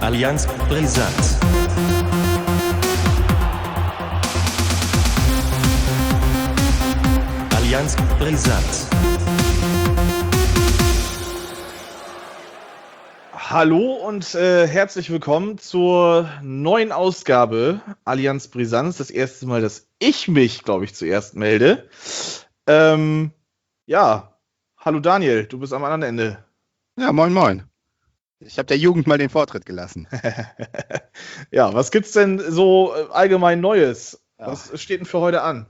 Allianz brisant. Allianz brisant. Hallo und herzlich willkommen zur neuen Ausgabe Allianz Brisanz. Das erste Mal, dass ich mich, glaube ich, zuerst melde. Ja, hallo Daniel, du bist am anderen Ende. Ja, moin moin. Ich habe der Jugend mal den Vortritt gelassen. Ja, was gibt's denn so allgemein Neues? Was steht denn für heute an?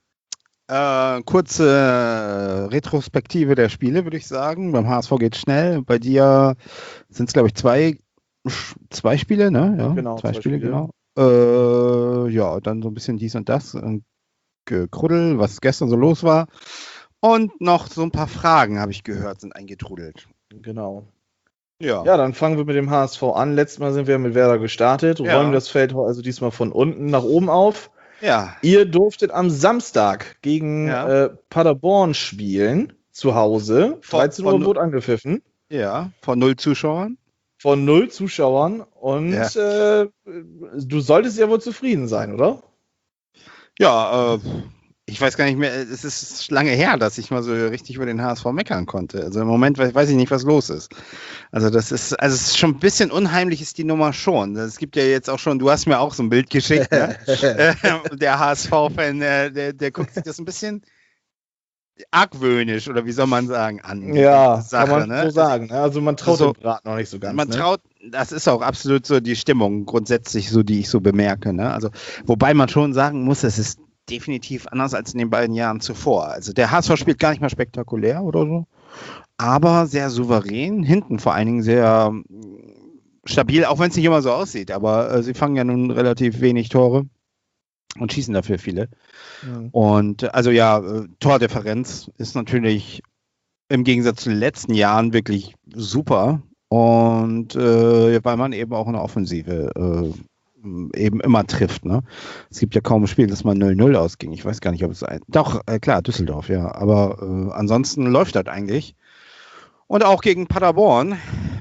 Kurze Retrospektive der Spiele, würde ich sagen. Beim HSV geht schnell. Bei dir sind es, glaube ich, zwei Spiele, ne? Ja, Genau, zwei zwei Spiele, Spiele. genau. Ja, dann so ein bisschen dies und das. Gekruddel, was gestern so los war. Und noch so ein paar Fragen, habe ich gehört, sind eingetrudelt. Genau. Ja. Ja, dann fangen wir mit dem HSV an. Letztes Mal sind wir mit Werder gestartet, Ja. räumen das Feld also diesmal von unten nach oben auf. Ja. Ihr durftet am Samstag gegen Ja. Paderborn spielen, zu Hause. 13 Uhr von- wurde angepfiffen, Ja, von 0 Zuschauern. von 0 Zuschauern. Und Ja. du solltest ja wohl zufrieden sein, oder? Ja, ich weiß gar nicht mehr, es ist lange her, dass ich mal so richtig über den HSV meckern konnte. Also im Moment weiß ich nicht, was los ist. Also es ist schon ein bisschen unheimlich ist die Nummer schon. Es gibt ja jetzt auch schon, du hast mir auch so ein Bild geschickt, ne? Der HSV-Fan, der guckt sich das ein bisschen argwöhnisch, oder wie soll man sagen, an. Ja, Sache, kann man ne? so sagen. Ne? Also man traut So- dem Brat noch nicht so ganz. Man Ne? traut, das ist auch absolut so die Stimmung grundsätzlich so, die ich so bemerke. Ne? Also, wobei man schon sagen muss, es ist definitiv anders als in den beiden Jahren zuvor. Also der HSV spielt gar nicht mal spektakulär oder so, aber sehr souverän, hinten vor allen Dingen sehr stabil, auch wenn es nicht immer so aussieht. Aber sie fangen ja nun relativ wenig Tore und schießen dafür viele. Mhm. Und also ja, Tordifferenz ist natürlich im Gegensatz zu den letzten Jahren wirklich super. Und weil man eben auch in der Offensive eben immer trifft. Ne? Es gibt ja kaum ein Spiel, das mal 0-0 ausging. Ich weiß gar nicht, ob es doch, klar, Düsseldorf, ja. Aber ansonsten läuft das eigentlich. Und auch gegen Paderborn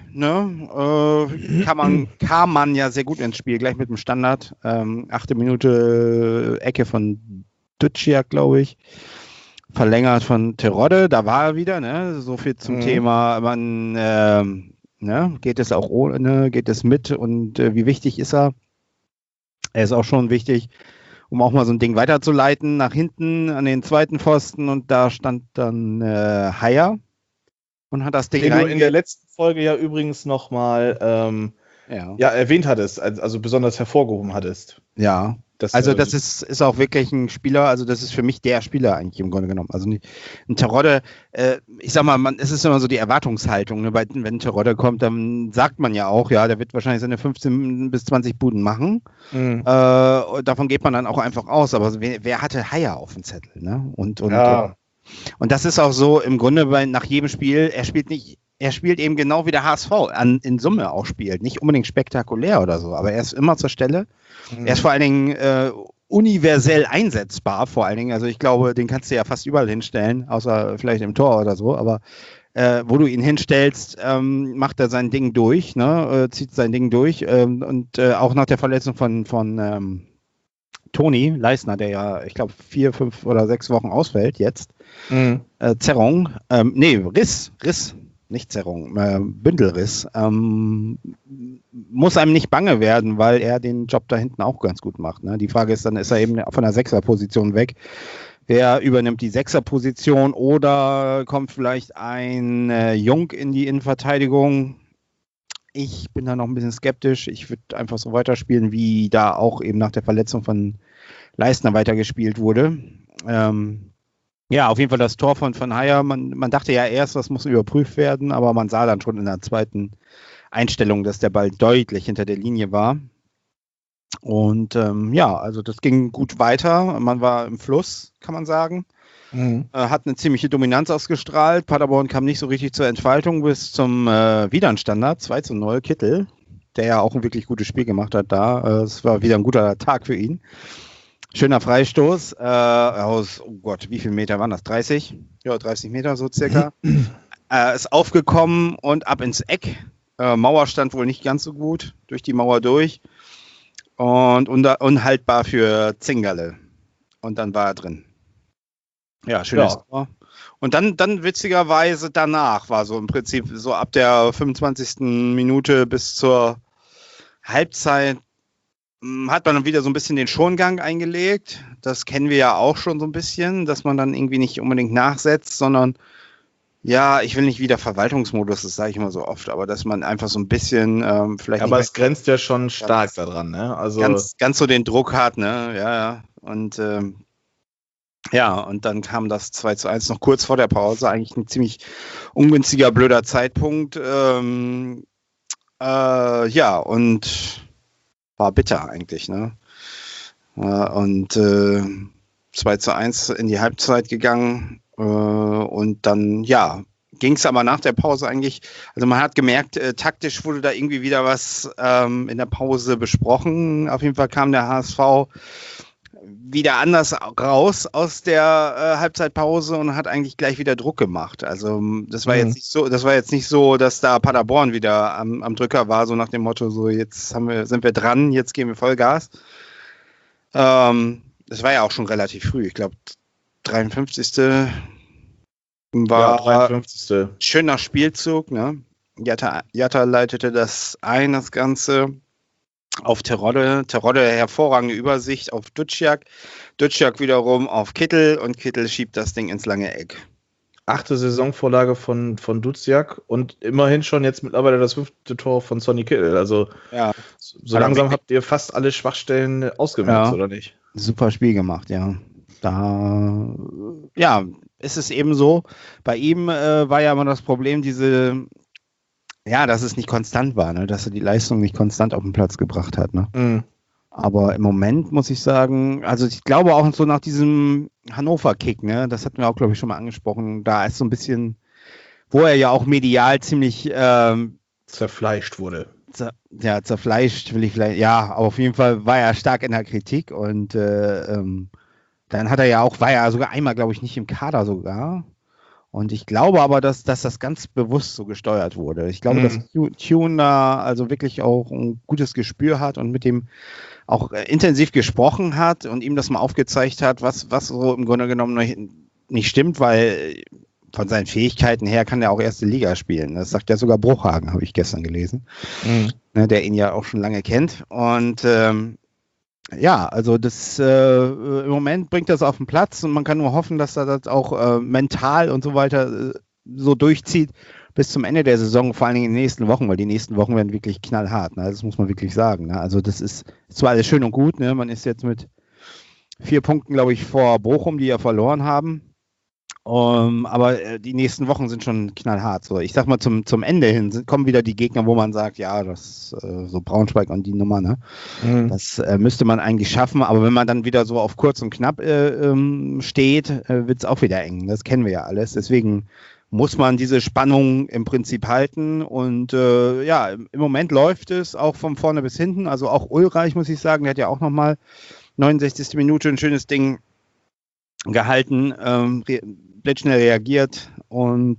kam man ja sehr gut ins Spiel, gleich mit dem Standard. 8. Minute Ecke von Duciak, glaube ich. Verlängert von Terodde, da war er wieder, ne? So viel zum Thema, geht es auch ohne, geht es mit und wie wichtig ist er? Er ist auch schon wichtig, um auch mal so ein Ding weiterzuleiten, nach hinten an den zweiten Pfosten und da stand dann Haier und hat das Ding Den du in der letzten Folge ja übrigens nochmal erwähnt hattest, also besonders hervorgehoben hattest. Ja. Das ist auch wirklich ein Spieler, also das ist für mich der Spieler eigentlich im Grunde genommen. Also nicht, ein Terodde, ich sag mal, es ist immer so die Erwartungshaltung, ne? Wenn ein Terodde kommt, dann sagt man ja auch, ja, der wird wahrscheinlich seine 15 bis 20 Buden machen. Davon geht man dann auch einfach aus, aber wer hatte Haier auf dem Zettel? Ne? Und das ist auch so im Grunde, weil nach jedem Spiel, er spielt eben genau wie der HSV in Summe auch spielt. Nicht unbedingt spektakulär oder so, aber er ist immer zur Stelle. Er ist vor allen Dingen universell einsetzbar, vor allen Dingen. Also ich glaube, den kannst du ja fast überall hinstellen, außer vielleicht im Tor oder so. Aber wo du ihn hinstellst, macht er sein Ding durch, ne? Zieht sein Ding durch. Und auch nach der Verletzung von Toni Leisner, der ja, ich glaube, 4, 5 oder 6 Wochen ausfällt jetzt. Zerrung. Riss. Nicht Zerrung, Bündelriss, muss einem nicht bange werden, weil er den Job da hinten auch ganz gut macht. Ne? Die Frage ist dann, ist er eben von der Sechserposition weg? Wer übernimmt die Sechserposition oder kommt vielleicht ein Jung in die Innenverteidigung? Ich bin da noch ein bisschen skeptisch. Ich würde einfach so weiterspielen, wie da auch eben nach der Verletzung von Leistner weitergespielt wurde. Ja, auf jeden Fall das Tor von Haier. Man dachte ja erst, das muss überprüft werden, aber man sah dann schon in der zweiten Einstellung, dass der Ball deutlich hinter der Linie war. Und also das ging gut weiter. Man war im Fluss, kann man sagen. Hat eine ziemliche Dominanz ausgestrahlt. Paderborn kam nicht so richtig zur Entfaltung bis zum Wiederanstandard, 2-0, Kittel, der ja auch ein wirklich gutes Spiel gemacht hat da. Es war wieder ein guter Tag für ihn. Schöner Freistoß aus, oh Gott, wie viele Meter waren das? 30? Ja, 30 Meter so circa. Ist aufgekommen und ab ins Eck. Mauer stand wohl nicht ganz so gut, durch die Mauer durch. Und unhaltbar für Zingerle. Und dann war er drin. Ja, schönes Tor. Und dann witzigerweise danach war so im Prinzip so ab der 25. Minute bis zur Halbzeit hat man dann wieder so ein bisschen den Schongang eingelegt. Das kennen wir ja auch schon so ein bisschen, dass man dann irgendwie nicht unbedingt nachsetzt, sondern ja, ich will nicht wieder Verwaltungsmodus, das sage ich immer so oft, aber dass man einfach so ein bisschen vielleicht. Aber es grenzt ja schon stark daran, ne? Also ganz so den Druck hat, ne? Ja. Und und dann kam das 2:1 noch kurz vor der Pause, eigentlich ein ziemlich ungünstiger, blöder Zeitpunkt. Und war bitter eigentlich, ne? Und 2:1 in die Halbzeit gegangen. Und dann, ging es aber nach der Pause eigentlich, also man hat gemerkt, taktisch wurde da irgendwie wieder was in der Pause besprochen. Auf jeden Fall kam der HSV wieder anders raus aus der Halbzeitpause und hat eigentlich gleich wieder Druck gemacht. Also das war jetzt nicht so, dass da Paderborn wieder am Drücker war, so nach dem Motto, so jetzt sind wir dran, jetzt geben wir Vollgas. Das war ja auch schon relativ früh, ich glaube 53. war 53. Schöner Spielzug, ne? Jatta leitete das Ganze auf Terodde. Terodde hervorragende Übersicht auf Duciak. Duciak wiederum auf Kittel und Kittel schiebt das Ding ins lange Eck. 8. Saisonvorlage von Duciak und immerhin schon jetzt mittlerweile das 5. Tor von Sonny Kittel. Also so langsam habt ihr fast alle Schwachstellen ausgemerzt, oder nicht? Super Spiel gemacht, ja. Ist es eben so. Bei ihm war ja immer das Problem, dass es nicht konstant war, ne? Dass er die Leistung nicht konstant auf den Platz gebracht hat. Ne? Mhm. Aber im Moment muss ich sagen, also ich glaube auch so nach diesem Hannover-Kick, ne? Das hatten wir auch, glaube ich, schon mal angesprochen, da ist so ein bisschen, wo er ja auch medial ziemlich zerfleischt wurde. Zerfleischt will ich vielleicht, aber auf jeden Fall war er stark in der Kritik und dann war er sogar einmal, glaube ich, nicht im Kader sogar. Und ich glaube aber, dass das ganz bewusst so gesteuert wurde. Ich glaube, dass Tune da also wirklich auch ein gutes Gespür hat und mit dem auch intensiv gesprochen hat und ihm das mal aufgezeigt hat, was so im Grunde genommen nicht stimmt, weil von seinen Fähigkeiten her kann er auch erste Liga spielen. Das sagt ja sogar Bruchhagen, habe ich gestern gelesen, der ihn ja auch schon lange kennt. Und also das im Moment bringt das auf den Platz und man kann nur hoffen, dass er das auch mental und so weiter so durchzieht bis zum Ende der Saison, vor allen Dingen in den nächsten Wochen, weil die nächsten Wochen werden wirklich knallhart. Ne? Das muss man wirklich sagen. Ne? Also das ist zwar alles schön und gut, ne? Man ist jetzt mit 4 Punkten, glaube ich, vor Bochum, die ja verloren haben. Aber die nächsten Wochen sind schon knallhart. So, ich sag mal, zum Ende hin kommen wieder die Gegner, wo man sagt, ja, das so Braunschweig und die Nummer, ne? Das müsste man eigentlich schaffen, aber wenn man dann wieder so auf kurz und knapp steht, wird es auch wieder eng. Das kennen wir ja alles. Deswegen muss man diese Spannung im Prinzip halten und im Moment läuft es auch von vorne bis hinten. Also auch Ulreich, muss ich sagen, der hat ja auch nochmal 69. Minute ein schönes Ding gehalten, blitzschnell reagiert und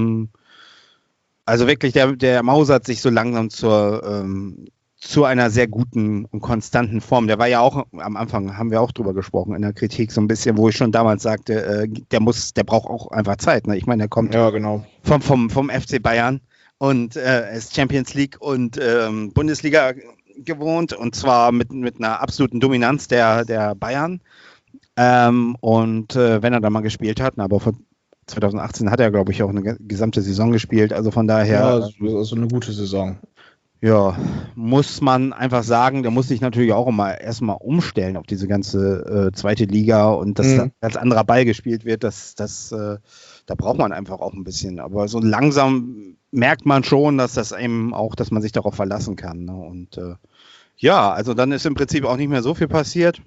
also wirklich der mausert sich so langsam zu einer sehr guten und konstanten Form. Der war ja auch am Anfang, haben wir auch drüber gesprochen, in der Kritik so ein bisschen, wo ich schon damals sagte, der braucht auch einfach Zeit. Ne? Ich meine, der kommt vom FC Bayern und ist Champions League und Bundesliga gewohnt und zwar mit einer absoluten Dominanz der Bayern. Wenn er da mal gespielt hat, aber von 2018 hat er, glaube ich, auch eine gesamte Saison gespielt, also von daher. Ja, also eine gute Saison. Ja, muss man einfach sagen, da muss sich natürlich auch erstmal umstellen auf diese ganze zweite Liga und dass da als anderer Ball gespielt wird, da braucht man einfach auch ein bisschen. Aber so langsam merkt man schon, dass das eben auch, dass man sich darauf verlassen kann. Ne? Und also dann ist im Prinzip auch nicht mehr so viel passiert.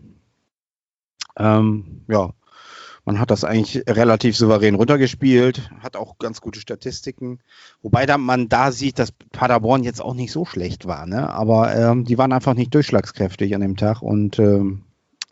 Man hat das eigentlich relativ souverän runtergespielt, hat auch ganz gute Statistiken, wobei man da sieht, dass Paderborn jetzt auch nicht so schlecht war, ne? Aber die waren einfach nicht durchschlagskräftig an dem Tag und im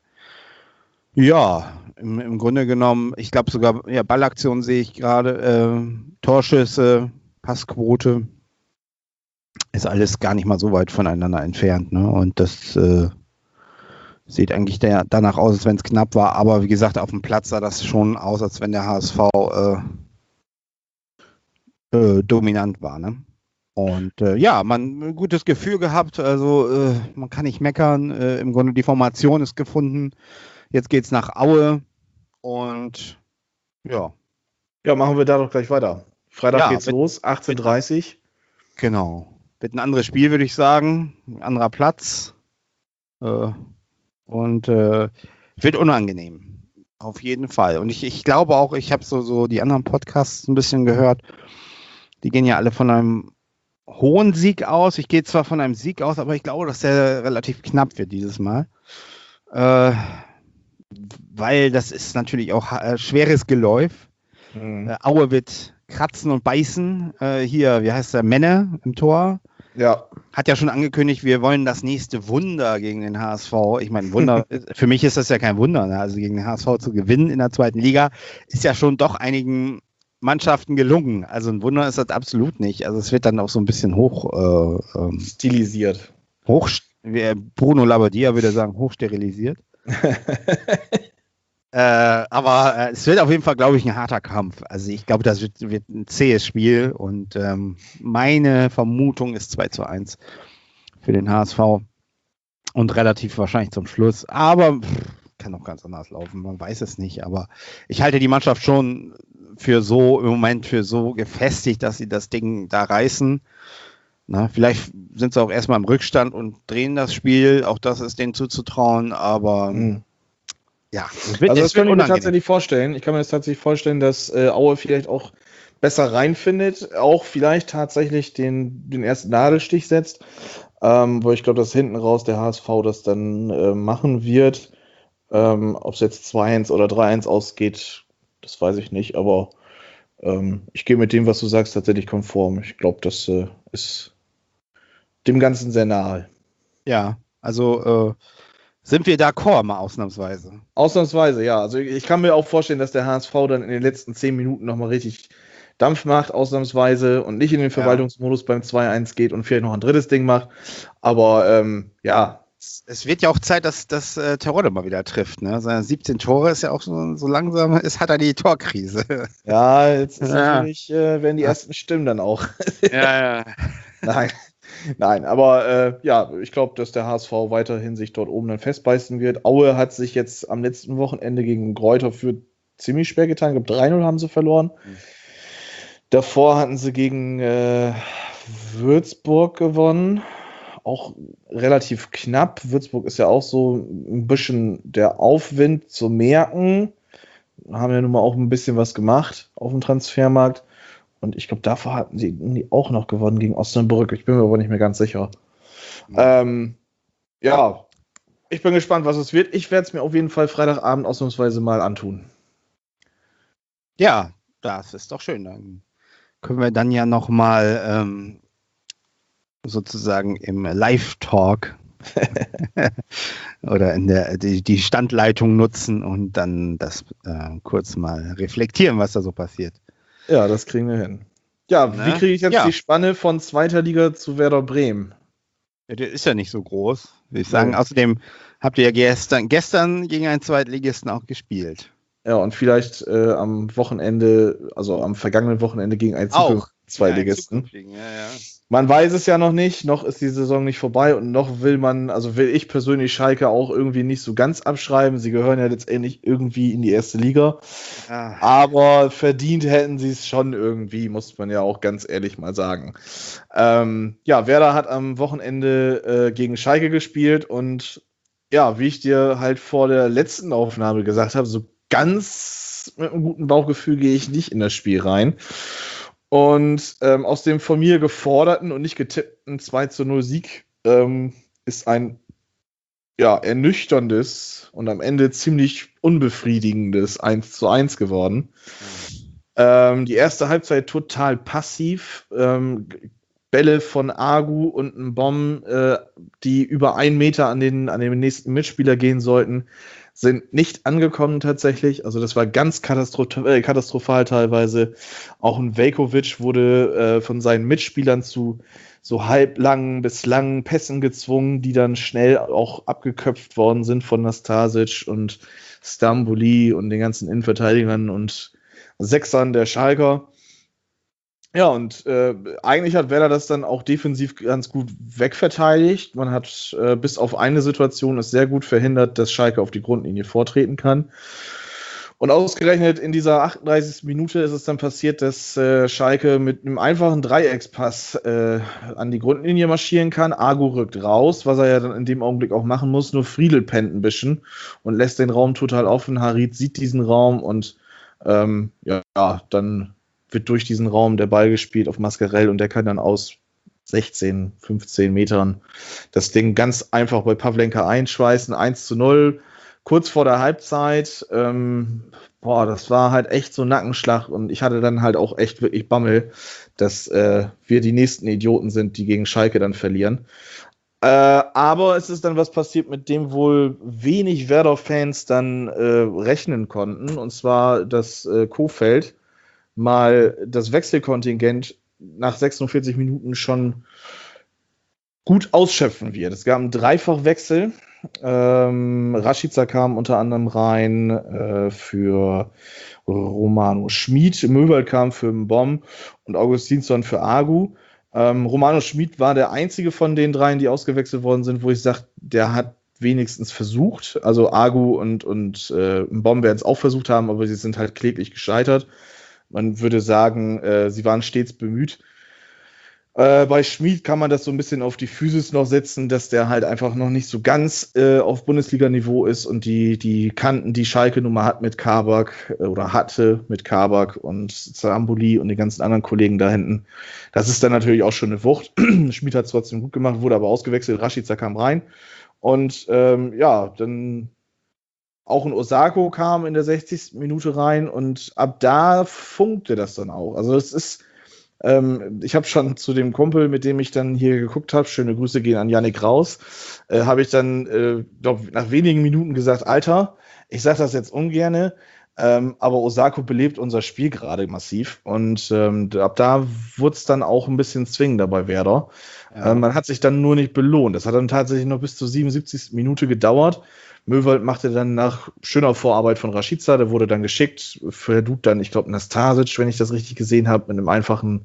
Grunde genommen, ich glaube sogar, Ballaktionen sehe ich gerade, Torschüsse, Passquote, ist alles gar nicht mal so weit voneinander entfernt. Ne? Und das sieht eigentlich danach aus, als wenn es knapp war. Aber wie gesagt, auf dem Platz sah das schon aus, als wenn der HSV dominant war. Ne? Und man ein gutes Gefühl gehabt. Also man kann nicht meckern. Im Grunde die Formation ist gefunden. Jetzt geht es nach Aue. Und ja. Ja, machen wir da doch gleich weiter. Freitag geht's los, 18:30 Uhr. Genau. Wird ein anderes Spiel, würde ich sagen. Ein anderer Platz. Und wird unangenehm. Auf jeden Fall. Und ich glaube auch, ich habe so die anderen Podcasts ein bisschen gehört. Die gehen ja alle von einem hohen Sieg aus. Ich gehe zwar von einem Sieg aus, aber ich glaube, dass der relativ knapp wird dieses Mal. Weil das ist natürlich auch schweres Geläuf. Aue wird kratzen und beißen. Hier, wie heißt der? Menne im Tor. Ja. Hat ja schon angekündigt, wir wollen das nächste Wunder gegen den HSV. Ich meine, Wunder, für mich ist das ja kein Wunder. Ne? Also gegen den HSV zu gewinnen in der zweiten Liga ist ja schon doch einigen Mannschaften gelungen. Also ein Wunder ist das absolut nicht. Also es wird dann auch so ein bisschen stilisiert. Bruno Labbadia würde sagen, hochsterilisiert. Aber es wird auf jeden Fall, glaube ich, ein harter Kampf. Also ich glaube, das wird ein zähes Spiel und meine Vermutung ist 2:1 für den HSV und relativ wahrscheinlich zum Schluss. Aber kann auch ganz anders laufen, man weiß es nicht. Aber ich halte die Mannschaft schon im Moment für so gefestigt, dass sie das Ding da reißen. Na, vielleicht sind sie auch erstmal im Rückstand und drehen das Spiel. Auch das ist denen zuzutrauen, aber ja, das kann ich mir tatsächlich vorstellen. Ich kann mir das tatsächlich vorstellen, dass Aue vielleicht auch besser reinfindet, auch vielleicht tatsächlich den ersten Nadelstich setzt, wo ich glaube, dass hinten raus der HSV das dann machen wird. Ob es jetzt 2:1 oder 3:1 ausgeht, das weiß ich nicht, aber ich gehe mit dem, was du sagst, tatsächlich konform. Ich glaube, das ist dem Ganzen sehr nahe. Ja, also sind wir d'accord mal ausnahmsweise? Ausnahmsweise, ja. Also ich kann mir auch vorstellen, dass der HSV dann in den letzten 10 Minuten nochmal richtig Dampf macht, ausnahmsweise, und nicht in den Verwaltungsmodus beim 2:1 geht und vielleicht noch ein drittes Ding macht. Aber ja. Es wird ja auch Zeit, dass Terodde mal wieder trifft. Ne? Seine 17 Tore ist ja auch so langsam, hat er die Torkrise. Ja, jetzt ist natürlich, werden die ersten Stimmen dann auch. Ja. Nein, aber ich glaube, dass der HSV weiterhin sich dort oben dann festbeißen wird. Aue hat sich jetzt am letzten Wochenende gegen Greuther Fürth ziemlich schwer getan. Ich glaube, 3:0 haben sie verloren. Davor hatten sie gegen Würzburg gewonnen. Auch relativ knapp. Würzburg ist ja auch so ein bisschen der Aufwind zu merken. Haben ja nun mal auch ein bisschen was gemacht auf dem Transfermarkt. Und ich glaube, davor hatten sie auch noch gewonnen gegen Osnabrück. Ich bin mir aber nicht mehr ganz sicher. Ja, ich bin gespannt, was es wird. Ich werde es mir auf jeden Fall Freitagabend ausnahmsweise mal antun. Ja, das ist doch schön. Dann können wir dann ja noch mal sozusagen im Live-Talk oder die Standleitung nutzen und dann das kurz mal reflektieren, was da so passiert. Ja, das kriegen wir hin. Ja, wie kriege ich jetzt die Spanne von zweiter Liga zu Werder Bremen? Ja, der ist ja nicht so groß, würde ich sagen. Außerdem habt ihr ja gestern gegen einen Zweitligisten auch gespielt. Ja, und vielleicht am Wochenende, also am vergangenen Wochenende gegen einen Zweitligisten. Ja. Man weiß es ja noch nicht, noch ist die Saison nicht vorbei und noch will ich persönlich Schalke auch irgendwie nicht so ganz abschreiben. Sie gehören ja letztendlich irgendwie in die erste Liga. Ja. Aber verdient hätten sie es schon irgendwie, muss man ja auch ganz ehrlich mal sagen. Werder hat am Wochenende gegen Schalke gespielt und ja, wie ich dir halt vor der letzten Aufnahme gesagt habe, so ganz mit einem guten Bauchgefühl gehe ich nicht in das Spiel rein. Und aus dem von mir geforderten und nicht getippten 2:0 Sieg ist ein ernüchterndes und am Ende ziemlich unbefriedigendes 1:1 geworden. Die erste Halbzeit total passiv. Bälle von Agu und ein Bomb, die über 1 Meter an den nächsten Mitspieler gehen sollten, sind nicht angekommen tatsächlich. Also das war ganz katastrophal teilweise. Auch ein Veljković wurde von seinen Mitspielern zu so halblangen bis langen Pässen gezwungen, die dann schnell auch abgeköpft worden sind von Nastasic und Stambouli und den ganzen Innenverteidigern und Sechsern der Schalker. Ja, und eigentlich hat Werder das dann auch defensiv ganz gut wegverteidigt. Man hat bis auf eine Situation es sehr gut verhindert, dass Schalke auf die Grundlinie vortreten kann. Und ausgerechnet in dieser 38. Minute ist es dann passiert, dass Schalke mit einem einfachen Dreieckspass an die Grundlinie marschieren kann. Agu rückt raus, was er ja dann in dem Augenblick auch machen muss. Nur Friedel pennt ein bisschen und lässt den Raum total offen. Harit sieht diesen Raum und dann wird durch diesen Raum der Ball gespielt auf Mascarell und der kann dann aus 16, 15 Metern das Ding ganz einfach bei Pavlenka einschweißen. 1:0. Kurz vor der Halbzeit, das war halt echt so ein Nackenschlag und ich hatte dann halt auch echt wirklich Bammel, dass wir die nächsten Idioten sind, die gegen Schalke dann verlieren. Aber es ist dann was passiert, mit dem wohl wenig Werder-Fans dann rechnen konnten, und zwar, dass Kohfeldt mal das Wechselkontingent nach 46 Minuten schon gut ausschöpfen wird. Es gab einen Dreifachwechsel. Rashica kam unter anderem rein für Romano Schmid, Möwald kam für Mbom und Augustinsson für Agu. Romano Schmid war der einzige von den dreien, die ausgewechselt worden sind, wo ich sage, der hat wenigstens versucht. Also Agu und Mbom werden es auch versucht haben, aber sie sind halt kläglich gescheitert. Man würde sagen, sie waren stets bemüht. Bei Schmid kann man das so ein bisschen auf die Physis noch setzen, dass der halt einfach noch nicht so ganz auf Bundesliga-Niveau ist und die Kanten, die Schalke nun mal hat mit Kabak oder hatte mit Kabak und Stambouli und den ganzen anderen Kollegen da hinten, das ist dann natürlich auch schon eine Wucht. Schmid hat es trotzdem gut gemacht, wurde aber ausgewechselt, Rashica kam rein und dann auch ein Osako kam in der 60. Minute rein und ab da funkte das dann auch. Also es ist ich habe schon zu dem Kumpel, mit dem ich dann hier geguckt habe, schöne Grüße gehen an Yannick raus, habe ich dann, nach wenigen Minuten gesagt, Alter, ich sage das jetzt ungerne, aber Osako belebt unser Spiel gerade massiv und ab da wurde es dann auch ein bisschen zwingender bei Werder. Ja. Man hat sich dann nur nicht belohnt. Das hat dann tatsächlich noch bis zur 77. Minute gedauert. Möwald machte dann nach schöner Vorarbeit von Rashica, der wurde dann geschickt, für Dude dann, ich glaube, Nastasic, wenn ich das richtig gesehen habe, mit einem einfachen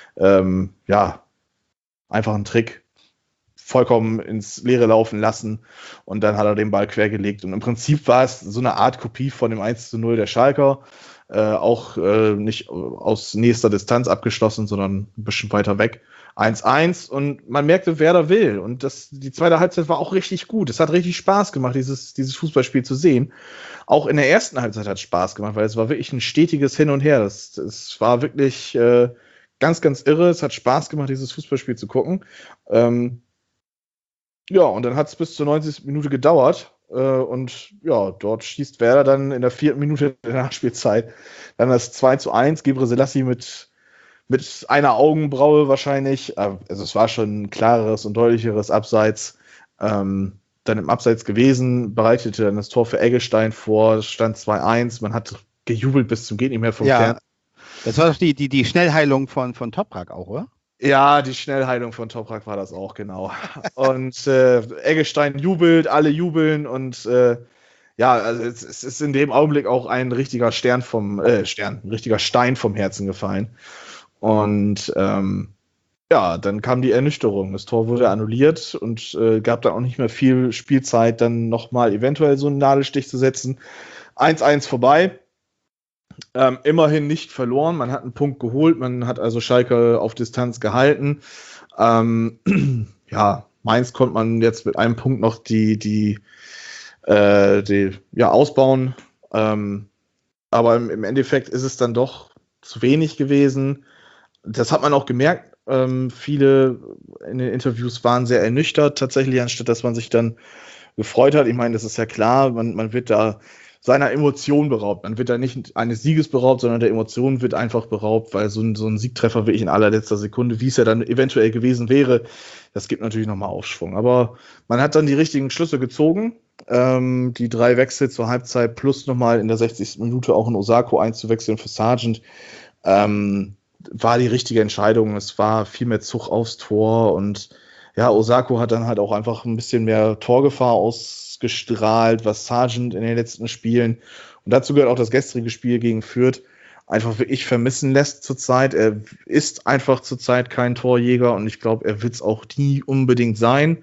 Trick vollkommen ins Leere laufen lassen und dann hat er den Ball quergelegt und im Prinzip war es so eine Art Kopie von dem 1:0 der Schalker, auch nicht aus nächster Distanz abgeschlossen, sondern ein bisschen weiter weg. 1:1 und man merkte, Werder will. Und die zweite Halbzeit war auch richtig gut. Es hat richtig Spaß gemacht, dieses Fußballspiel zu sehen. Auch in der ersten Halbzeit hat es Spaß gemacht, weil es war wirklich ein stetiges Hin und Her. Es war wirklich ganz, ganz irre. Es hat Spaß gemacht, dieses Fußballspiel zu gucken. Und dann hat es bis zur 90. Minute gedauert. Dort schießt Werder dann in der 4. Minute der Nachspielzeit dann das 2:1. Gebre Selassie mit einer Augenbraue wahrscheinlich. Also es war schon ein klareres und deutlicheres Abseits. Dann im Abseits gewesen, bereitete dann das Tor für Eggestein vor, stand 2:1. Man hat gejubelt bis zum geht nicht mehr vom Fern. Das war doch die Schnellheilung von Toprak auch, oder? Ja, die Schnellheilung von Toprak war das auch, genau. Und Eggestein jubelt, alle jubeln und also es ist in dem Augenblick auch ein richtiger Stein vom Herzen gefallen. Und dann kam die Ernüchterung. Das Tor wurde annulliert und gab dann auch nicht mehr viel Spielzeit, dann nochmal eventuell so einen Nadelstich zu setzen. 1:1 vorbei. Immerhin nicht verloren. Man hat einen Punkt geholt. Man hat also Schalke auf Distanz gehalten. Mainz konnte man jetzt mit einem Punkt noch die ausbauen. Aber im Endeffekt ist es dann doch zu wenig gewesen. Das hat man auch gemerkt. Viele in den Interviews waren sehr ernüchtert tatsächlich, anstatt dass man sich dann gefreut hat. Ich meine, das ist ja klar, man wird da seiner Emotion beraubt. Man wird da nicht eines Sieges beraubt, sondern der Emotion wird einfach beraubt, weil so ein Siegtreffer wirklich in allerletzter Sekunde, wie es ja dann eventuell gewesen wäre, das gibt natürlich nochmal Aufschwung. Aber man hat dann die richtigen Schlüsse gezogen. Die 3 Wechsel zur Halbzeit plus nochmal in der 60. Minute auch in Osako einzuwechseln für Sargent, war die richtige Entscheidung. Es war viel mehr Zug aufs Tor und ja, Osako hat dann halt auch einfach ein bisschen mehr Torgefahr ausgestrahlt, was Sargent in den letzten Spielen und dazu gehört auch das gestrige Spiel gegen Fürth einfach wirklich vermissen lässt zurzeit. Er ist einfach zurzeit kein Torjäger und ich glaube, er wird es auch nie unbedingt sein.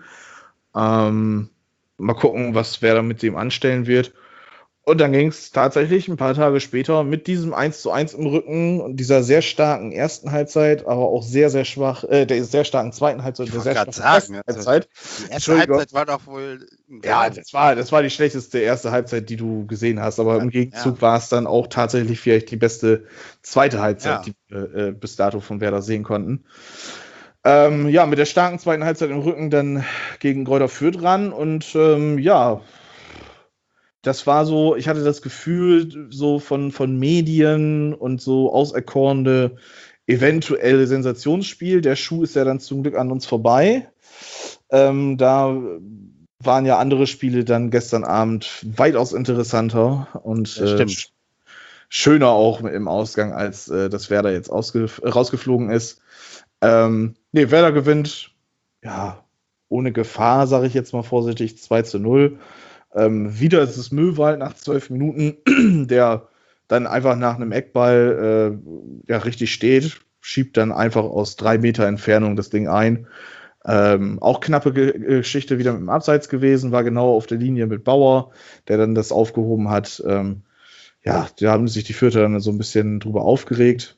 Mal gucken, wer da mit dem anstellen wird. Und dann ging es tatsächlich ein paar Tage später mit diesem 1:1 im Rücken und dieser sehr starken ersten Halbzeit, aber auch sehr, sehr schwach, der sehr starken zweiten Halbzeit, der sehr starken ersten Halbzeit. Die erste Halbzeit war doch wohl... Ja, das war die schlechteste erste Halbzeit, die du gesehen hast, aber im Gegenzug war es dann auch tatsächlich vielleicht die beste zweite Halbzeit, die wir bis dato von Werder sehen konnten. Mit der starken zweiten Halbzeit im Rücken dann gegen Greuther Fürth ran und das war so, ich hatte das Gefühl, so von Medien und so auserkorene eventuelle Sensationsspiel. Der Schuh ist ja dann zum Glück an uns vorbei. Da waren ja andere Spiele dann gestern Abend weitaus interessanter und schöner auch im Ausgang, als dass Werder jetzt rausgeflogen ist. Werder gewinnt, ohne Gefahr, sage ich jetzt mal vorsichtig, 2:0. Wieder ist es Möwald nach 12 Minuten, der dann einfach nach einem Eckball richtig steht, schiebt dann einfach aus 3 Meter Entfernung das Ding ein. Auch knappe Geschichte wieder mit dem Abseits gewesen, war genau auf der Linie mit Bauer, der dann das aufgehoben hat. Da haben sich die Fürther dann so ein bisschen drüber aufgeregt.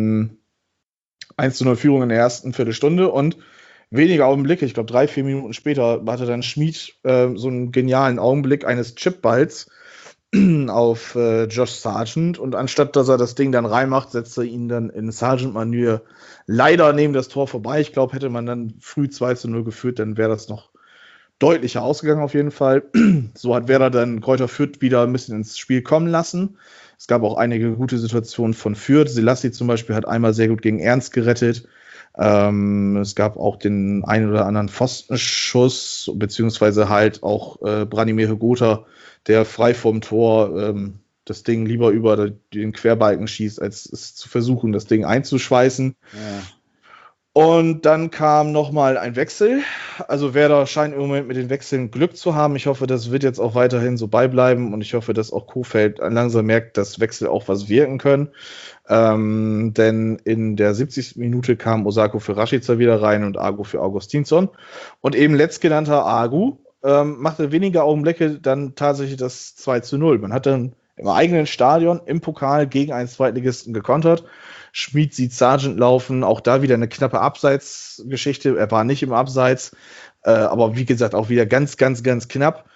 1:0 Führung in der ersten Viertelstunde und wenige Augenblicke, ich glaube 3-4 Minuten später, hatte dann Schmid so einen genialen Augenblick eines Chipballs auf Josh Sargent und anstatt, dass er das Ding dann reinmacht, setzt er ihn dann in Sargent-Manier leider neben das Tor vorbei. Ich glaube, hätte man dann früh 2:0 geführt, dann wäre das noch deutlicher ausgegangen auf jeden Fall. So hat Werder dann Greuther Fürth wieder ein bisschen ins Spiel kommen lassen. Es gab auch einige gute Situationen von Fürth. Selassie zum Beispiel hat einmal sehr gut gegen Ernst gerettet. Es gab auch den einen oder anderen Pfostenschuss, beziehungsweise halt auch Branimir Hegota, der frei vom Tor das Ding lieber über den Querbalken schießt, als es zu versuchen, das Ding einzuschweißen. Ja. Und dann kam nochmal ein Wechsel. Also Werder scheint im Moment mit den Wechseln Glück zu haben. Ich hoffe, das wird jetzt auch weiterhin so beibleiben und ich hoffe, dass auch Kohfeldt langsam merkt, dass Wechsel auch was wirken können. Denn in der 70. Minute kam Osako für Rashica wieder rein und Agu für Augustinsson. Und eben letztgenannter Agu machte weniger Augenblicke dann tatsächlich das 2:0. Man hat dann im eigenen Stadion im Pokal gegen einen Zweitligisten gekontert. Schmid sieht Sargent laufen, auch da wieder eine knappe Abseitsgeschichte. Er war nicht im Abseits, aber wie gesagt auch wieder ganz, ganz, ganz knapp.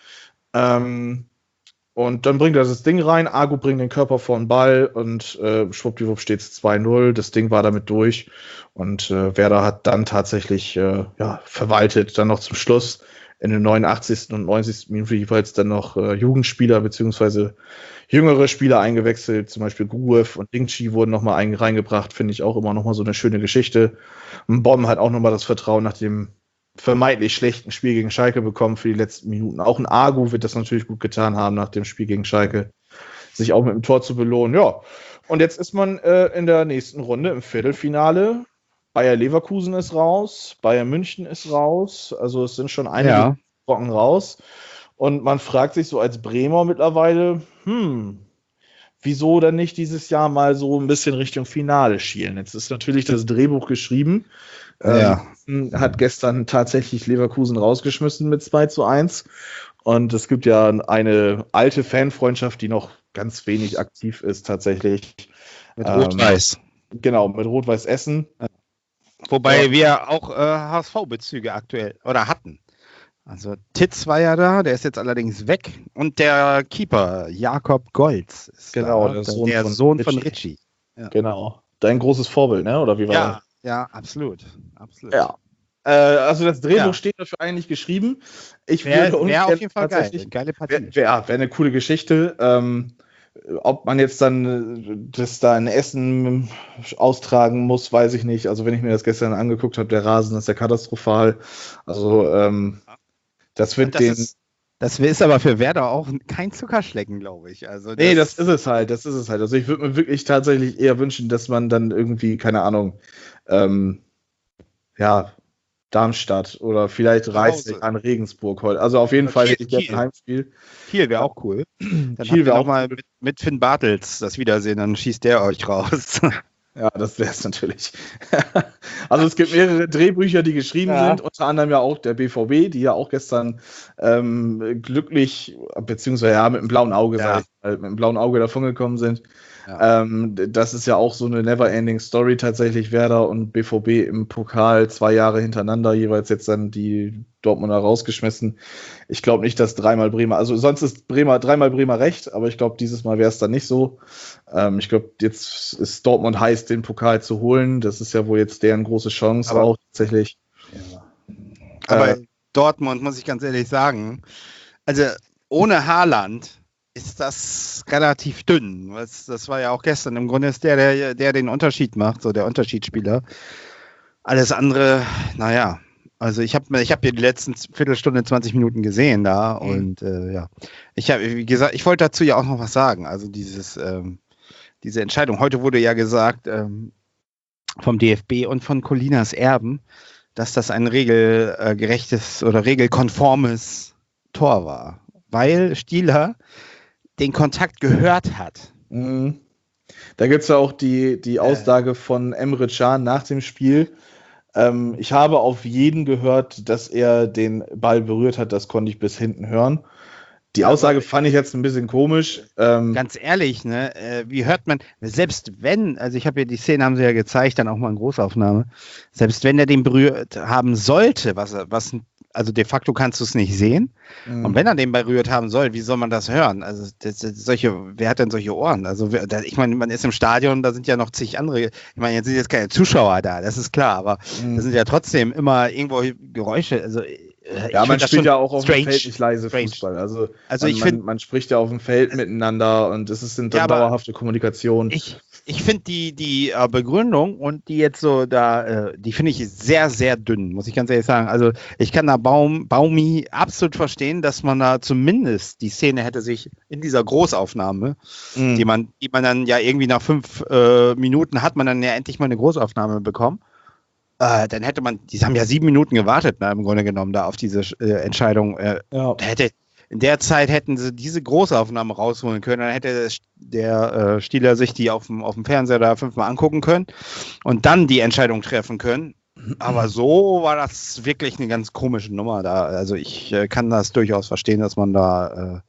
Und dann bringt er das Ding rein, Agu bringt den Körper vor den Ball und schwuppdiwupp steht es 2:0. Das Ding war damit durch und Werder hat dann tatsächlich verwaltet, dann noch zum Schluss in den 89. und 90. Minute jeweils dann noch Jugendspieler bzw. jüngere Spieler eingewechselt, zum Beispiel Gruev und Dingchi wurden nochmal reingebracht, finde ich auch immer nochmal so eine schöne Geschichte. Und Bomb hat auch nochmal das Vertrauen nach dem vermeintlich schlechten Spiel gegen Schalke bekommen für die letzten Minuten. Auch ein Agu wird das natürlich gut getan haben, nach dem Spiel gegen Schalke, sich auch mit dem Tor zu belohnen. Ja, und jetzt ist man in der nächsten Runde im Viertelfinale. Bayer Leverkusen ist raus, Bayern München ist raus, also es sind schon einige Brocken raus. Und man fragt sich so als Bremer mittlerweile, wieso dann nicht dieses Jahr mal so ein bisschen Richtung Finale schielen? Jetzt ist natürlich das Drehbuch geschrieben. Hat gestern tatsächlich Leverkusen rausgeschmissen mit 2:1. Und es gibt ja eine alte Fanfreundschaft, die noch ganz wenig aktiv ist tatsächlich. Mit Rot-Weiß. Genau, mit Rot-Weiß Essen. Wobei wir auch HSV-Bezüge aktuell oder hatten. Also Titz war ja da, der ist jetzt allerdings weg. Und der Keeper, Jakob Golz, ist der Sohn von Ritchie. Ja. Genau. Dein großes Vorbild, ne? Oder wie war das? Ja, absolut. Ja. Also das Drehbuch steht dafür eigentlich geschrieben. Wäre auf jeden Fall geil. Geile Partie. Wäre eine coole Geschichte. Ob man jetzt dann das da in Essen austragen muss, weiß ich nicht. Also wenn ich mir das gestern angeguckt habe, der Rasen ist ja katastrophal. Also das wird das ist aber für Werder auch kein Zuckerschlecken, glaube ich. Also das ist es halt. Also ich würde mir wirklich tatsächlich eher wünschen, dass man dann irgendwie, keine Ahnung, Darmstadt oder vielleicht Reißig an Regensburg heute. Also auf jeden Fall hätte ich gerne ein Heimspiel. Kiel wäre auch cool. Dann Kiel wäre auch mal mit Finn Bartels das Wiedersehen, dann schießt der euch raus. Ja, das wäre es natürlich. Also es gibt mehrere Drehbücher, die geschrieben sind, unter anderem ja auch der BVB, die ja auch gestern glücklich, beziehungsweise mit einem blauen Auge, mit einem blauen Auge davongekommen sind. Ja. Das ist ja auch so eine never-ending Story tatsächlich, Werder und BVB im Pokal 2 Jahre hintereinander, jeweils jetzt dann die Dortmunder rausgeschmissen. Ich glaube nicht, dass dreimal Bremer, also sonst ist dreimal Bremer recht, aber ich glaube, dieses Mal wäre es dann nicht so. Ich glaube, jetzt ist Dortmund heiß, den Pokal zu holen. Das ist ja wohl jetzt deren große Chance, aber auch tatsächlich. Ja. Aber Dortmund, muss ich ganz ehrlich sagen, also ohne Haaland ist das relativ dünn. Das war ja auch gestern. Im Grunde ist der den Unterschied macht, so der Unterschiedsspieler. Alles andere, naja. Also ich hab hier die letzten Viertelstunde, 20 Minuten gesehen da und wie gesagt, ich wollte dazu ja auch noch was sagen. Also diese Entscheidung. Heute wurde ja gesagt vom DFB und von Colinas Erben, dass das ein regelgerechtes oder regelkonformes Tor war. Weil Stieler den Kontakt gehört hat. Mhm. Da gibt es ja auch die Aussage von Emre Can nach dem Spiel. Ich habe auf jeden gehört, dass er den Ball berührt hat. Das konnte ich bis hinten hören. Die Aussage fand ich jetzt ein bisschen komisch. Ganz ehrlich, ne? Wie hört man, selbst wenn, also ich habe ja die Szene, haben sie ja gezeigt, dann auch mal in Großaufnahme, selbst wenn er den berührt haben sollte, also de facto kannst du es nicht sehen. Mhm. Und wenn er den berührt haben soll, wie soll man das hören? Also wer hat denn solche Ohren? Also ich meine, man ist im Stadion, da sind ja noch zig andere. Ich meine, jetzt sind jetzt keine Zuschauer da, das ist klar, aber da sind ja trotzdem immer irgendwo Geräusche. Also man spielt ja auch auf dem Feld nicht leise Fußball. Also man spricht ja auf dem Feld miteinander und es sind dann dauerhafte Kommunikation. Ich finde die Begründung und die jetzt so die finde ich sehr, sehr dünn, muss ich ganz ehrlich sagen. Also ich kann da Baumi absolut verstehen, dass man da zumindest die Szene hätte sich in dieser Großaufnahme, die man dann ja irgendwie nach 5 Minuten hat man dann ja endlich mal eine Großaufnahme bekommen. Dann hätte die haben ja 7 Minuten gewartet, im Grunde genommen, da auf diese Entscheidung. In der Zeit hätten sie diese Großaufnahme rausholen können, dann hätte der Stieler sich die auf dem Fernseher da 5-mal angucken können und dann die Entscheidung treffen können. Aber so war das wirklich eine ganz komische Nummer da. Also ich kann das durchaus verstehen, dass man da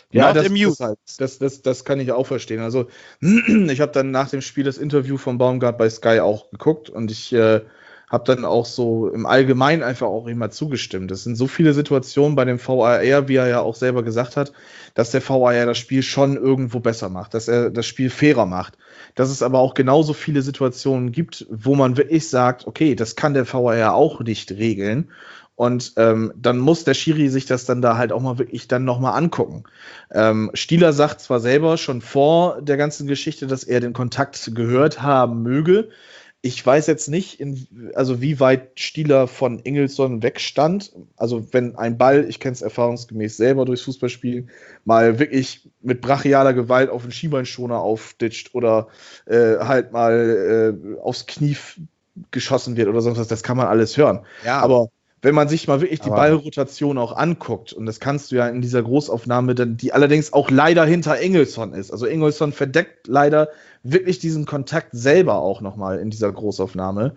das kann ich auch verstehen. Also ich habe dann nach dem Spiel das Interview von Baumgart bei Sky auch geguckt und ich habe dann auch so im Allgemeinen einfach auch immer zugestimmt. Es sind so viele Situationen bei dem VAR, wie er ja auch selber gesagt hat, dass der VAR das Spiel schon irgendwo besser macht, dass er das Spiel fairer macht. Dass es aber auch genauso viele Situationen gibt, wo man wirklich sagt, okay, das kann der VAR auch nicht regeln. Und dann muss der Schiri sich das dann da halt auch mal wirklich dann nochmal angucken. Stieler sagt zwar selber schon vor der ganzen Geschichte, dass er den Kontakt gehört haben möge. Ich weiß jetzt nicht, wie weit Stieler von Ingelsson wegstand. Also wenn ein Ball, ich kenne es erfahrungsgemäß selber durchs Fußballspielen, mal wirklich mit brachialer Gewalt auf den Schienbeinschoner aufditscht oder halt mal aufs Knie geschossen wird oder sonst was, das kann man alles hören. Ja. Aber wenn man sich mal wirklich die Ballrotation auch anguckt, und das kannst du ja in dieser Großaufnahme, die allerdings auch leider hinter Ingelsson ist. Also Ingelsson verdeckt leider wirklich diesen Kontakt selber auch nochmal in dieser Großaufnahme.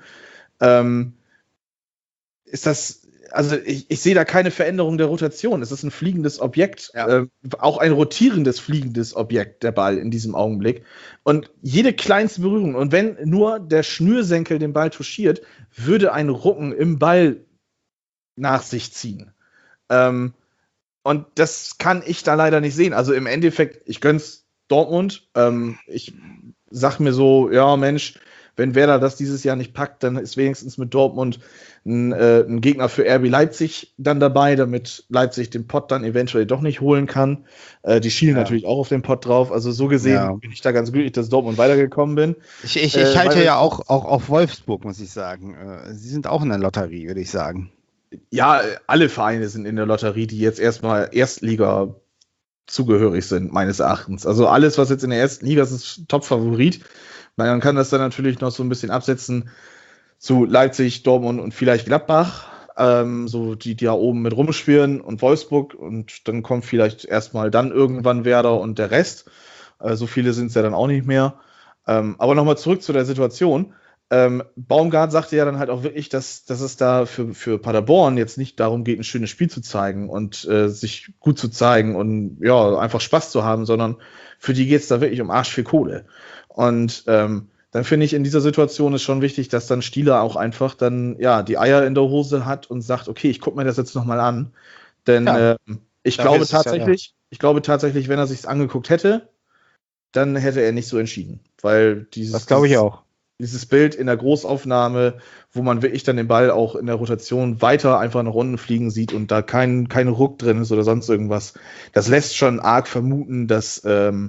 Ist das, also ich sehe da keine Veränderung der Rotation. Es ist ein fliegendes Objekt, auch ein rotierendes fliegendes Objekt, der Ball in diesem Augenblick. Und jede kleinste Berührung, und wenn nur der Schnürsenkel den Ball touchiert, würde ein Rucken im Ball nach sich ziehen. Und das kann ich da leider nicht sehen. Also im Endeffekt, ich gönn's Dortmund. Ich sag mir so, ja Mensch, wenn Werder das dieses Jahr nicht packt, dann ist wenigstens mit Dortmund ein Gegner für RB Leipzig dann dabei, damit Leipzig den Pott dann eventuell doch nicht holen kann. Die schielen natürlich auch auf den Pott drauf. Also so gesehen bin ich da ganz glücklich, dass Dortmund weitergekommen bin. Ich halte ja auch auf Wolfsburg, muss ich sagen. Sie sind auch in der Lotterie, würde ich sagen. Ja, alle Vereine sind in der Lotterie, die jetzt erstmal Erstliga zugehörig sind, meines Erachtens. Also alles, was jetzt in der ersten Liga ist, ist Top-Favorit. Man kann das dann natürlich noch so ein bisschen absetzen zu Leipzig, Dortmund und vielleicht Gladbach, so die da oben mit rumschwirren und Wolfsburg, und dann kommt vielleicht erstmal dann irgendwann Werder und der Rest. So viele sind es ja dann auch nicht mehr. Aber nochmal zurück zu der Situation. Baumgart sagte ja dann halt auch wirklich, dass es da für Paderborn jetzt nicht darum geht, ein schönes Spiel zu zeigen und sich gut zu zeigen und ja, einfach Spaß zu haben, sondern für die geht es da wirklich um arsch viel Kohle. Und dann finde ich, in dieser Situation ist schon wichtig, dass dann Stieler auch einfach dann ja die Eier in der Hose hat und sagt, okay, ich gucke mir das jetzt nochmal an. Denn ich glaube tatsächlich, wenn er sich's angeguckt hätte, dann hätte er nicht so entschieden. Weil das glaube ich auch. Dieses Bild in der Großaufnahme, wo man wirklich dann den Ball auch in der Rotation weiter einfach nach unten fliegen sieht und da kein Ruck drin ist oder sonst irgendwas, das lässt schon arg vermuten, dass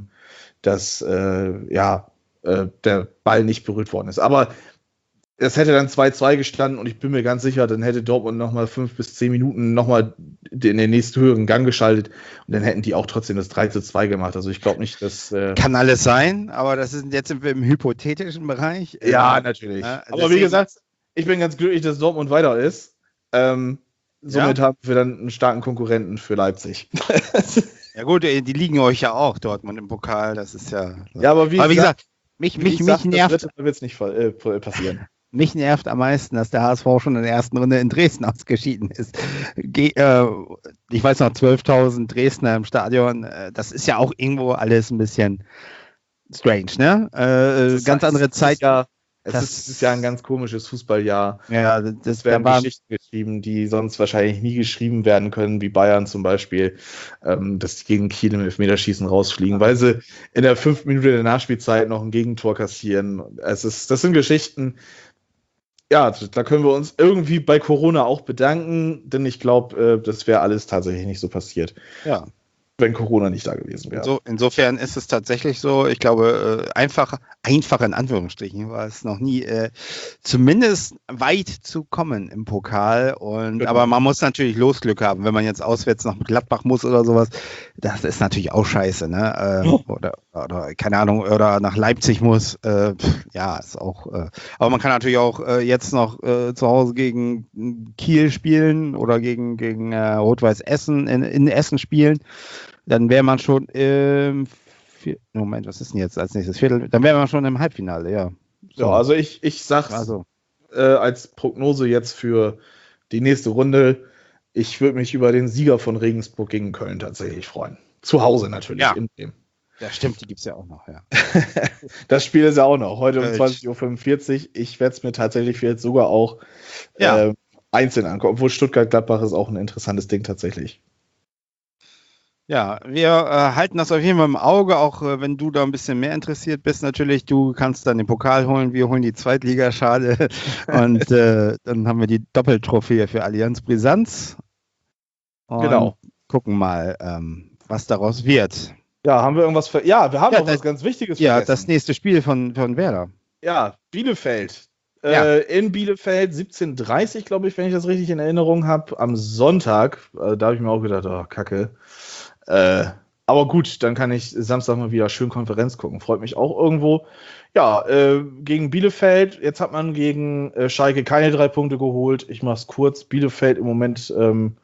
der Ball nicht berührt worden ist. Aber es hätte dann 2-2 gestanden und ich bin mir ganz sicher, dann hätte Dortmund nochmal 5 bis 10 Minuten nochmal in den nächsten höheren Gang geschaltet und dann hätten die auch trotzdem das 3-2 gemacht. Also ich glaube nicht, dass... Kann alles sein, aber jetzt sind wir im hypothetischen Bereich. Ja, natürlich. Aber wie gesagt, ich bin ganz glücklich, dass Dortmund weiter ist. Somit haben wir dann einen starken Konkurrenten für Leipzig. Ja gut, die liegen euch ja auch, Dortmund im Pokal, das ist ja... Ja, aber wie gesagt, mich nervt... Das wird es nicht passieren. Mich nervt am meisten, dass der HSV schon in der ersten Runde in Dresden ausgeschieden ist. Ich weiß noch, 12.000 Dresdner im Stadion, das ist ja auch irgendwo alles ein bisschen strange, ne? Ganz andere Zeit. Es ist ja ein ganz komisches Fußballjahr. Ja, das werden Geschichten geschrieben, die sonst wahrscheinlich nie geschrieben werden können, wie Bayern zum Beispiel, dass die gegen Kiel im Elfmeterschießen rausfliegen, weil sie in der 5 Minute der Nachspielzeit noch ein Gegentor kassieren. Das sind Geschichten, ja, da können wir uns irgendwie bei Corona auch bedanken, denn ich glaube, das wäre alles tatsächlich nicht so passiert. Ja. Wenn Corona nicht da gewesen wäre. Insofern ist es tatsächlich so, ich glaube, einfach in Anführungsstrichen war es noch nie, zumindest weit zu kommen im Pokal. Aber man muss natürlich Losglück haben, wenn man jetzt auswärts nach Gladbach muss oder sowas. Das ist natürlich auch scheiße, ne? Oder keine Ahnung, oder nach Leipzig muss. Ja, ist auch. Aber man kann natürlich auch jetzt noch zu Hause gegen Kiel spielen oder gegen Rot-Weiß Essen in Essen spielen. Dann wäre man schon Moment, was ist denn jetzt als nächstes Viertel? Dann wäre man schon im Halbfinale, ja. So, also ich sag's als Prognose jetzt für die nächste Runde. Ich würde mich über den Sieger von Regensburg gegen Köln tatsächlich freuen. Zu Hause natürlich. Ja, ja stimmt, die gibt's ja auch noch, ja. Das Spiel ist ja auch noch, heute um 20.45 Uhr. Ich werde es mir tatsächlich jetzt sogar auch einzeln angucken, obwohl Stuttgart-Gladbach ist auch ein interessantes Ding tatsächlich. Ja, wir halten das auf jeden Fall im Auge, auch wenn du da ein bisschen mehr interessiert bist natürlich. Du kannst dann den Pokal holen, wir holen die Zweitligaschale und dann haben wir die Doppeltrophäe für Allianz Brisanz. Und gucken mal, was daraus wird. Ja, haben wir irgendwas wir haben noch was ganz Wichtiges vergessen. Ja, das nächste Spiel von Werder. Ja, Bielefeld. In Bielefeld, 17:30 Uhr, glaube ich, wenn ich das richtig in Erinnerung habe, am Sonntag. Da habe ich mir auch gedacht, oh, Kacke. Aber gut, dann kann ich Samstag mal wieder schön Konferenz gucken. Freut mich auch irgendwo. Ja, gegen Bielefeld. Jetzt hat man gegen Schalke keine 3 Punkte geholt. Ich mache es kurz. Bielefeld im Moment,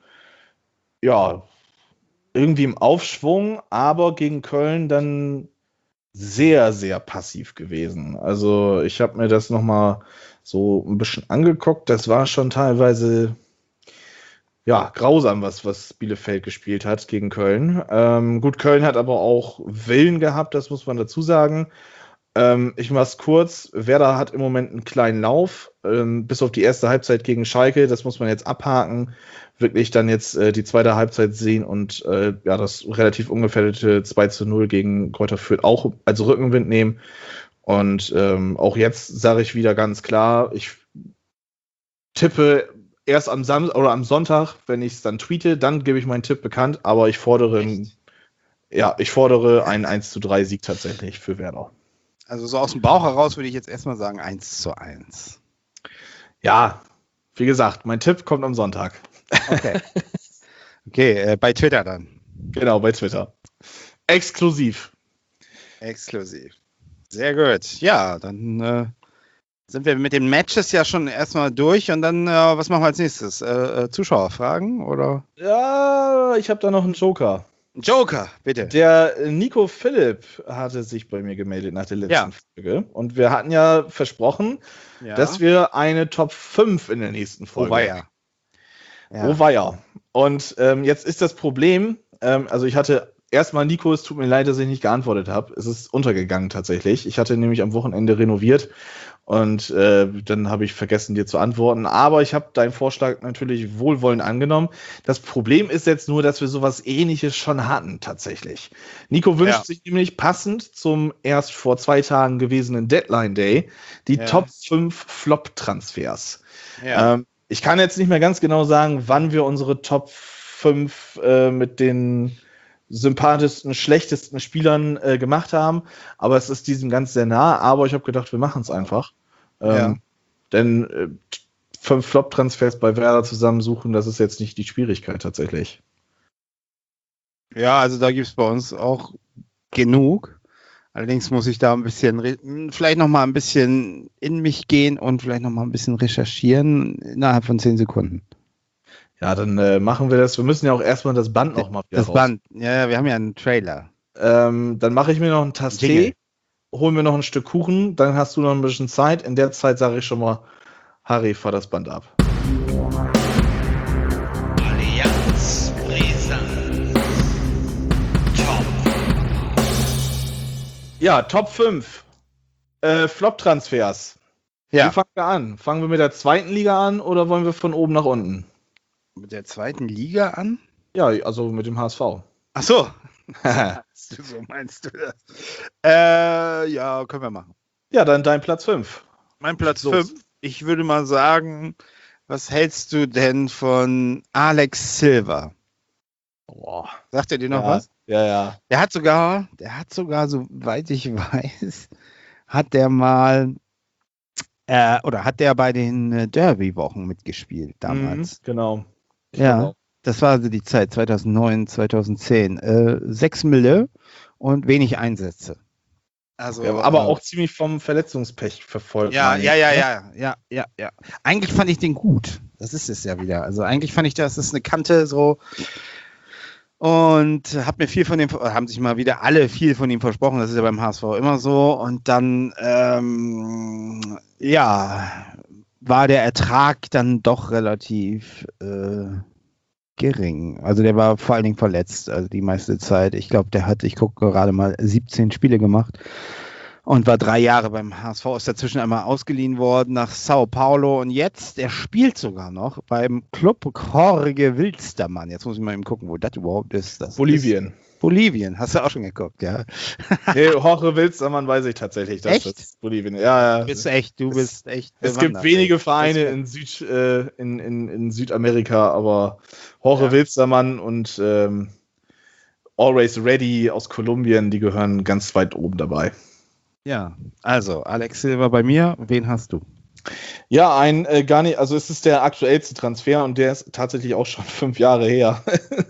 irgendwie im Aufschwung, aber gegen Köln dann sehr, sehr passiv gewesen. Also ich habe mir das nochmal so ein bisschen angeguckt. Das war schon teilweise grausam, was Bielefeld gespielt hat gegen Köln. Gut, Köln hat aber auch Willen gehabt, das muss man dazu sagen. Ich mach's kurz. Werder hat im Moment einen kleinen Lauf, bis auf die erste Halbzeit gegen Schalke. Das muss man jetzt abhaken. Wirklich dann jetzt die zweite Halbzeit sehen und das relativ ungefährdete 2:0 gegen Greuther Fürth auch als Rückenwind nehmen. Und auch jetzt sage ich wieder ganz klar, ich tippe erst am Samstag oder am Sonntag, wenn ich es dann tweete, dann gebe ich meinen Tipp bekannt, aber ich fordere einen 1:3 Sieg tatsächlich für Werder. Also so aus dem Bauch heraus würde ich jetzt erstmal sagen 1:1. Ja, wie gesagt, mein Tipp kommt am Sonntag. Okay. Okay, bei Twitter dann. Genau, bei Twitter. Exklusiv. Sehr gut. Ja, dann sind wir mit den Matches ja schon erstmal durch und dann, was machen wir als nächstes? Zuschauerfragen oder? Ja, ich habe da noch einen Joker. Joker, bitte. Der Nico Philipp hatte sich bei mir gemeldet nach der letzten Folge. Und wir hatten ja versprochen, dass wir eine Top 5 in der nächsten Folge haben. Oh weia. Und jetzt ist das Problem, also ich hatte erstmal, Nico, es tut mir leid, dass ich nicht geantwortet habe. Es ist untergegangen tatsächlich. Ich hatte nämlich am Wochenende renoviert und dann habe ich vergessen, dir zu antworten. Aber ich habe deinen Vorschlag natürlich wohlwollend angenommen. Das Problem ist jetzt nur, dass wir sowas Ähnliches schon hatten tatsächlich. Nico wünscht sich nämlich passend zum erst vor 2 Tagen gewesenen Deadline Day die Top 5 Flop-Transfers. Ja. Ich kann jetzt nicht mehr ganz genau sagen, wann wir unsere Top 5 mit den sympathischsten, schlechtesten Spielern gemacht haben, aber es ist diesem ganz sehr nah, aber ich habe gedacht, wir machen es einfach. Denn 5 Flop-Transfers bei Werder zusammensuchen, das ist jetzt nicht die Schwierigkeit tatsächlich. Ja, also da gibt es bei uns auch genug. Allerdings muss ich da ein bisschen, vielleicht noch mal ein bisschen in mich gehen und vielleicht noch mal ein bisschen recherchieren innerhalb von 10 Sekunden. Ja, dann machen wir das. Wir müssen ja auch erstmal das Band noch mal wieder raus. Das Band, ja, wir haben ja einen Trailer. Dann mache ich mir noch einen Tass Tee, hol mir noch ein Stück Kuchen, dann hast du noch ein bisschen Zeit. In der Zeit sage ich schon mal, Harry, fahr das Band ab. Allianz Brisant. Top. Ja, Top 5. Flop-Transfers. Ja. Wie fangen wir an? Fangen wir mit der 2. Liga an oder wollen wir von oben nach unten? Mit der 2. Liga an? Ja, also mit dem HSV. Ach so. So meinst du das? Ja, können wir machen. Ja, dann dein Platz 5. Mein Platz 5. Ich würde mal sagen, was hältst du denn von Alex Silva? Boah. Sagt er dir noch was? Ja. Der hat sogar, soweit ich weiß, hat der bei den Derby-Wochen mitgespielt damals. Genau. Ja, das war also die Zeit 2009, 2010. 6 Mille und wenig Einsätze. Also, aber auch ziemlich vom Verletzungspech verfolgt. Ja. Eigentlich fand ich den gut. Das ist es ja wieder. Also eigentlich fand ich, das ist eine Kante so. Und haben sich mal wieder alle viel von ihm versprochen. Das ist ja beim HSV immer so. Und dann, war der Ertrag dann doch relativ gering. Also der war vor allen Dingen verletzt, also die meiste Zeit. Ich glaube, ich gucke gerade mal, 17 Spiele gemacht und war 3 Jahre beim HSV, ist dazwischen einmal ausgeliehen worden nach Sao Paulo und jetzt, er spielt sogar noch beim Club Jorge Wilstermann. Jetzt muss ich mal eben gucken, wo das überhaupt ist. Das Bolivien. Bolivien, hast du auch schon geguckt, ja? Nee, Jorge Wilstermann weiß ich tatsächlich, dass das ist Bolivien. Ja. Du bist echt Es gibt wenige Vereine in Südamerika, aber Jorge Wilstermann und Always Ready aus Kolumbien, die gehören ganz weit oben dabei. Ja, also Alex Silva bei mir, wen hast du? Ja, es ist der aktuellste Transfer und der ist tatsächlich auch schon 5 Jahre her.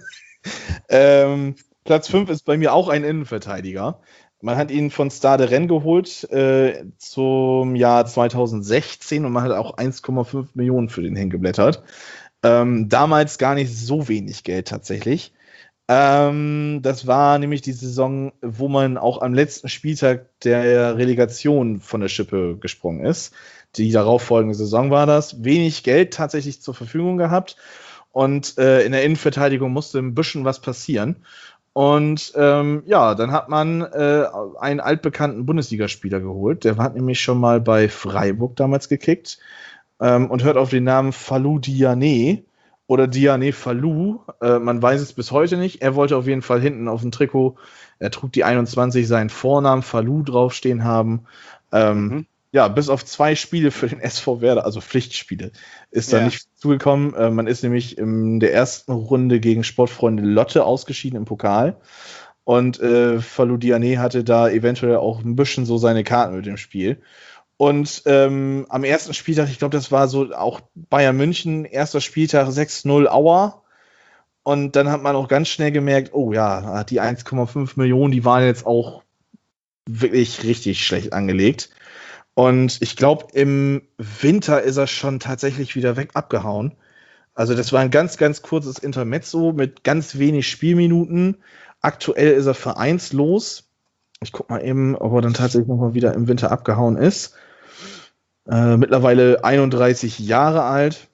Platz 5 ist bei mir auch ein Innenverteidiger. Man hat ihn von Stade Rennes geholt zum Jahr 2016 und man hat auch 1,5 Millionen für den hingeblättert. Damals gar nicht so wenig Geld tatsächlich. Das war nämlich die Saison, wo man auch am letzten Spieltag der Relegation von der Schippe gesprungen ist. Die darauffolgende Saison war das. Wenig Geld tatsächlich zur Verfügung gehabt und in der Innenverteidigung musste ein bisschen was passieren. Und dann hat man einen altbekannten Bundesligaspieler geholt. Der hat nämlich schon mal bei Freiburg damals gekickt und hört auf den Namen Fallou Diané oder Diané Fallou. Man weiß es bis heute nicht. Er wollte auf jeden Fall hinten auf dem Trikot, er trug die 21, seinen Vornamen Fallou draufstehen haben. Ja, bis auf 2 Spiele für den SV Werder, also Pflichtspiele, ist da nicht zugekommen. Man ist nämlich in der ersten Runde gegen Sportfreunde Lotte ausgeschieden im Pokal. Und Falou Diané hatte da eventuell auch ein bisschen so seine Karten mit dem Spiel. Und am ersten Spieltag, ich glaube, das war so auch Bayern München, erster Spieltag 6-0 Auer. Und dann hat man auch ganz schnell gemerkt, oh ja, die 1,5 Millionen, die waren jetzt auch wirklich richtig schlecht angelegt. Und ich glaube, im Winter ist er schon tatsächlich wieder abgehauen. Also das war ein ganz, ganz kurzes Intermezzo mit ganz wenig Spielminuten. Aktuell ist er vereinslos. Ich gucke mal eben, ob er dann tatsächlich nochmal wieder im Winter abgehauen ist. Mittlerweile 31 Jahre alt.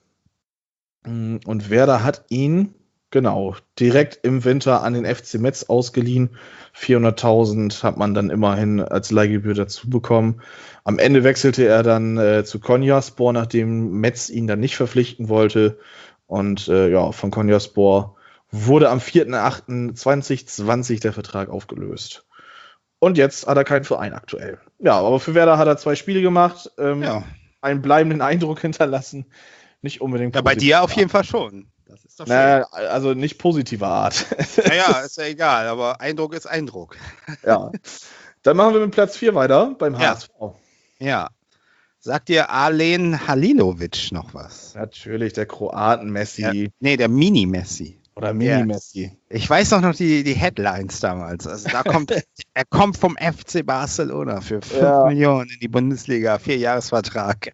Und Werder hat ihn, genau, direkt im Winter an den FC Metz ausgeliehen. 400.000 hat man dann immerhin als Leihgebühr dazu bekommen. Am Ende wechselte er dann zu Konyaspor, nachdem Metz ihn dann nicht verpflichten wollte. Und von Konyaspor wurde am 4.8.2020 der Vertrag aufgelöst. Und jetzt hat er keinen Verein aktuell. Ja, aber für Werder hat er 2 Spiele gemacht, einen bleibenden Eindruck hinterlassen. Nicht unbedingt. Ja, bei dir auf jeden Fall schon. Das ist doch schön. Also nicht positiver Art. Naja, ist ja egal, aber Eindruck ist Eindruck. Ja. Dann machen wir mit Platz 4 weiter beim HSV. Ja. Sagt dir Alen Halilovic noch was? Natürlich, der Kroaten-Messi. Ja, der Mini-Messi. Oder Mini-Messi. Ich weiß noch die Headlines damals. Also da er kommt vom FC Barcelona für 5 Millionen in die Bundesliga, 4-Jahres-Vertrag.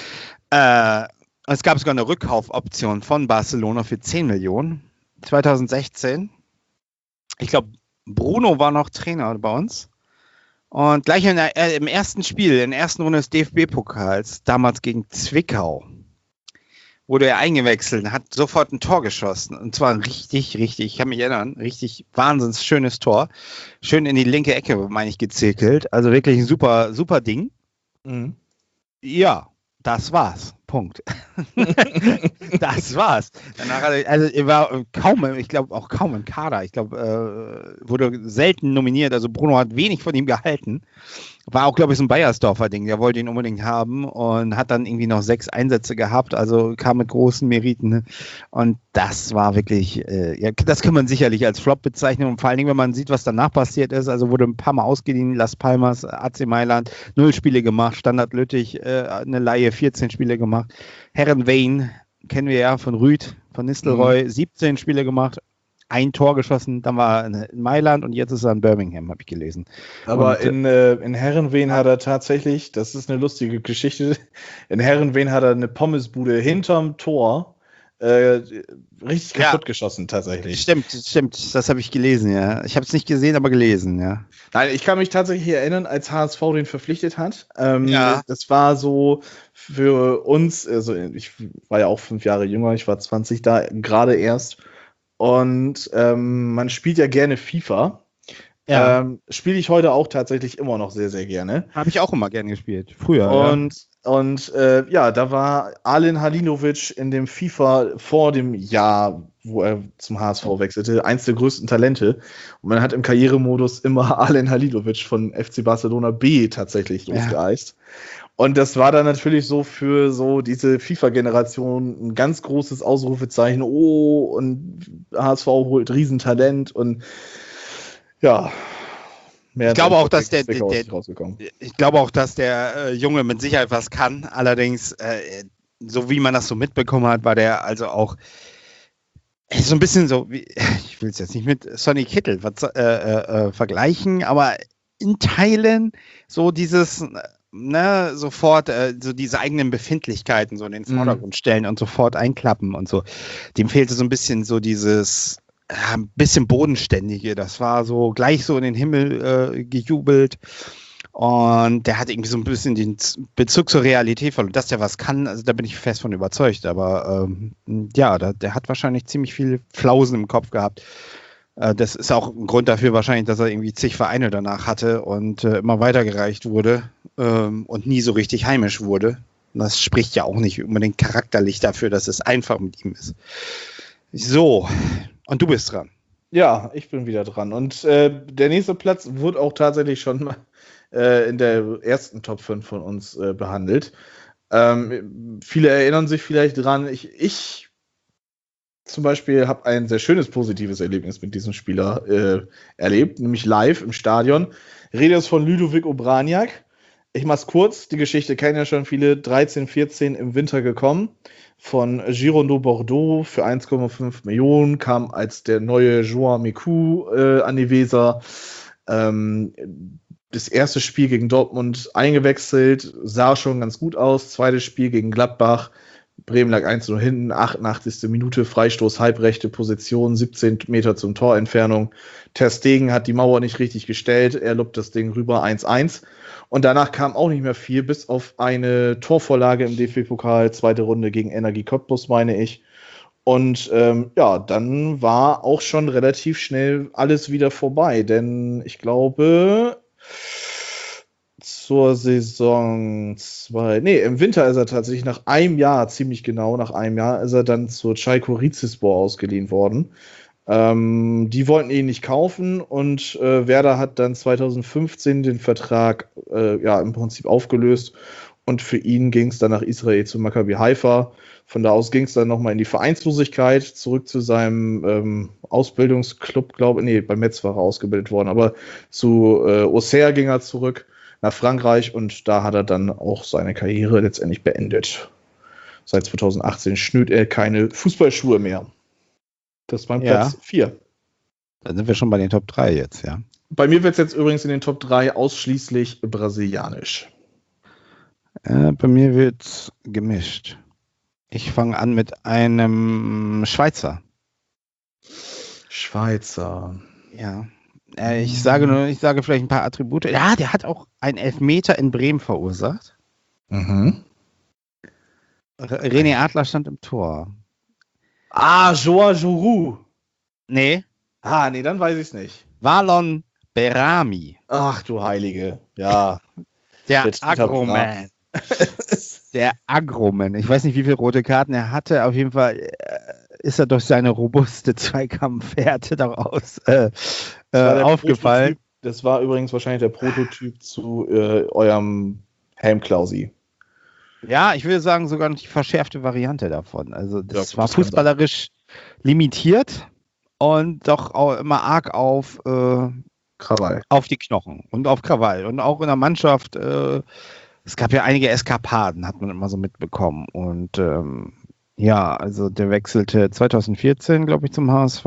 Es gab sogar eine Rückkaufoption von Barcelona für 10 Millionen. 2016. Ich glaube, Bruno war noch Trainer bei uns. Und gleich im ersten Spiel, in der ersten Runde des DFB-Pokals, damals gegen Zwickau, wurde er eingewechselt und hat sofort ein Tor geschossen. Und zwar ein richtig, ich kann mich erinnern, richtig wahnsinnig schönes Tor. Schön in die linke Ecke, meine ich, gezirkelt. Also wirklich ein super, super Ding. Mhm. Ja, das war's. Punkt. Das war's. Danach er war kaum im Kader. Ich glaube, wurde selten nominiert. Also Bruno hat wenig von ihm gehalten. War auch, glaube ich, so ein Bayersdorfer Ding. Der wollte ihn unbedingt haben und hat dann irgendwie noch 6 Einsätze gehabt. Also kam mit großen Meriten. Ne? Und das war wirklich, das kann man sicherlich als Flop bezeichnen. Und vor allen Dingen, wenn man sieht, was danach passiert ist. Also wurde ein paar Mal ausgeliehen. Las Palmas, AC Mailand, 0 Spiele gemacht. Standard Lüttich, eine Leihe, 14 Spiele gemacht. Herrenveen kennen wir ja von Rüd, von Nistelrooy, 17 Spiele gemacht, 1 Tor geschossen, dann war er in Mailand und jetzt ist er in Birmingham, habe ich gelesen. Aber in Herrenveen hat er tatsächlich, das ist eine lustige Geschichte, in Herrenveen hat er eine Pommesbude hinterm Tor richtig kaputt geschossen, tatsächlich. Stimmt, das habe ich gelesen, ja. Ich habe es nicht gesehen, aber gelesen, ja. Nein, ich kann mich tatsächlich erinnern, als HSV den verpflichtet hat. Das war so für uns, also ich war ja auch 5 Jahre jünger, ich war 20 da, gerade erst. Und man spielt ja gerne FIFA. Ja. Spiele ich heute auch tatsächlich immer noch sehr, sehr gerne. Habe ich auch immer gerne gespielt, früher. Und da war Alen Halilovic in dem FIFA vor dem Jahr, wo er zum HSV wechselte, eins der größten Talente. Und man hat im Karrieremodus immer Alen Halilovic von FC Barcelona B tatsächlich losgeeist. Und das war dann natürlich so für so diese FIFA-Generation ein ganz großes Ausrufezeichen. Oh, und HSV holt Riesentalent und ja. Ich glaube auch, dass der Junge mit Sicherheit was kann. Allerdings, so wie man das so mitbekommen hat, war der also auch so ein bisschen so, wie, ich will es jetzt nicht mit Sonny Kittel vergleichen, aber in Teilen so dieses, sofort so diese eigenen Befindlichkeiten so in den Vordergrund stellen und sofort einklappen und so. Dem fehlte so ein bisschen so dieses ein bisschen Bodenständige. Das war so gleich so in den Himmel gejubelt. Und der hat irgendwie so ein bisschen den Bezug zur Realität verloren. Dass der was kann, also da bin ich fest von überzeugt. Aber der hat wahrscheinlich ziemlich viel Flausen im Kopf gehabt. Das ist auch ein Grund dafür wahrscheinlich, dass er irgendwie zig Vereine danach hatte und immer weitergereicht wurde und nie so richtig heimisch wurde. Und das spricht ja auch nicht unbedingt charakterlich dafür, dass es einfach mit ihm ist. So, und du bist dran. Ja, ich bin wieder dran. Und der nächste Platz wurde auch tatsächlich schon mal in der ersten Top 5 von uns behandelt. Viele erinnern sich vielleicht dran. Ich zum Beispiel habe ein sehr schönes, positives Erlebnis mit diesem Spieler erlebt, nämlich live im Stadion. Rede ist von Ludovic Obraniak. Ich mach's kurz, die Geschichte kennen ja schon viele, 13, 14 im Winter gekommen, von Girondins Bordeaux für 1,5 Millionen, kam als der neue Joao Miku an die Weser. Das erste Spiel gegen Dortmund eingewechselt, sah schon ganz gut aus. Zweites Spiel gegen Gladbach, Bremen lag 1-0 hinten, 88. Minute, Freistoß, halbrechte Position, 17 Meter zum Torentfernung. Ter Stegen hat die Mauer nicht richtig gestellt, er lobt das Ding rüber, 1-1. Und danach kam auch nicht mehr viel, bis auf eine Torvorlage im DFB-Pokal, zweite Runde gegen Energie Cottbus, meine ich. Und dann war auch schon relativ schnell alles wieder vorbei, denn ich glaube, zur Saison 2, im Winter ist er tatsächlich nach einem Jahr, ziemlich genau nach einem Jahr, ist er dann zur Çaykur Rizespor ausgeliehen worden. Die wollten ihn nicht kaufen und Werder hat dann 2015 den Vertrag im Prinzip aufgelöst und für ihn ging es dann nach Israel zu Maccabi Haifa. Von da aus ging es dann nochmal in die Vereinslosigkeit, zurück zu seinem Ausbildungsclub, bei Metz war er ausgebildet worden, aber zu Auxerre ging er zurück nach Frankreich und da hat er dann auch seine Karriere letztendlich beendet. Seit 2018 schnürt er keine Fußballschuhe mehr. Das war Platz 4. Dann sind wir schon bei den Top 3 jetzt, ja. Bei mir wird es jetzt übrigens in den Top 3 ausschließlich brasilianisch. Bei mir wird es gemischt. Ich fange an mit einem Schweizer. Ja. Ich sage vielleicht ein paar Attribute. Ja, der hat auch einen Elfmeter in Bremen verursacht. Mhm. René Adler stand im Tor. Joao Jourou. Nee. Dann weiß ich es nicht. Valon Berami. Ach du Heilige. Ja. Der Agroman. Der Agroman. Ich weiß nicht, wie viele rote Karten er hatte. Auf jeden Fall ist er durch seine robuste Zweikampfwerte daraus aufgefallen. Das war übrigens wahrscheinlich der Prototyp zu eurem Helmklausi. Ja, ich würde sagen, sogar die verschärfte Variante davon. Also das war fußballerisch limitiert und doch auch immer arg auf Krawall. Auf die Knochen und auf Krawall. Und auch in der Mannschaft, es gab ja einige Eskapaden, hat man immer so mitbekommen. Und also der wechselte 2014, glaube ich, zum HSV.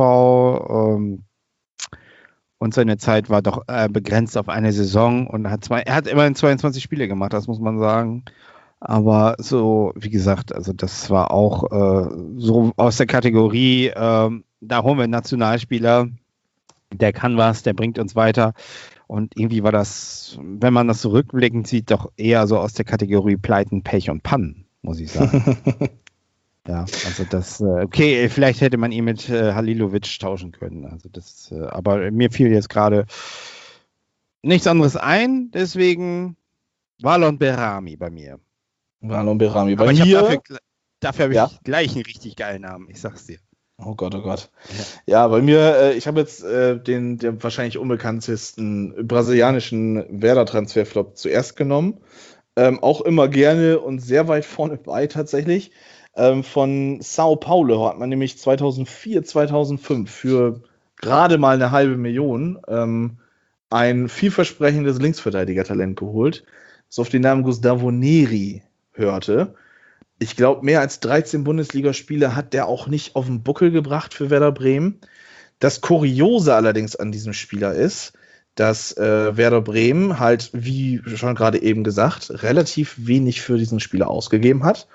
Und seine Zeit war doch begrenzt auf eine Saison und er hat immerhin 22 Spiele gemacht, das muss man sagen. Aber so, wie gesagt, also das war auch so aus der Kategorie, da holen wir einen Nationalspieler, der kann was, der bringt uns weiter. Und irgendwie war das, wenn man das so rückblickend sieht, doch eher so aus der Kategorie Pleiten, Pech und Pannen, muss ich sagen. Ja, also das, okay, vielleicht hätte man ihn mit Halilovic tauschen können. Also das, aber mir fiel jetzt gerade nichts anderes ein, deswegen Valon Berami bei mir. Valon Berami bei aber mir. Dafür habe ich gleich einen richtig geilen Namen, ich sag's dir. Oh Gott, oh Gott. Ja, bei mir, ich habe jetzt den wahrscheinlich unbekanntesten brasilianischen Werder-Transferflop zuerst genommen. Auch immer gerne und sehr weit vorne bei tatsächlich. Von Sao Paulo hat man nämlich 2004, 2005 für gerade mal 500.000 ein vielversprechendes Linksverteidiger-Talent geholt, das auf den Namen Gustavo Neri hörte. Ich glaube, mehr als 13 Bundesligaspiele hat der auch nicht auf den Buckel gebracht für Werder Bremen. Das Kuriose allerdings an diesem Spieler ist, dass Werder Bremen halt, wie schon gerade eben gesagt, relativ wenig für diesen Spieler ausgegeben hat.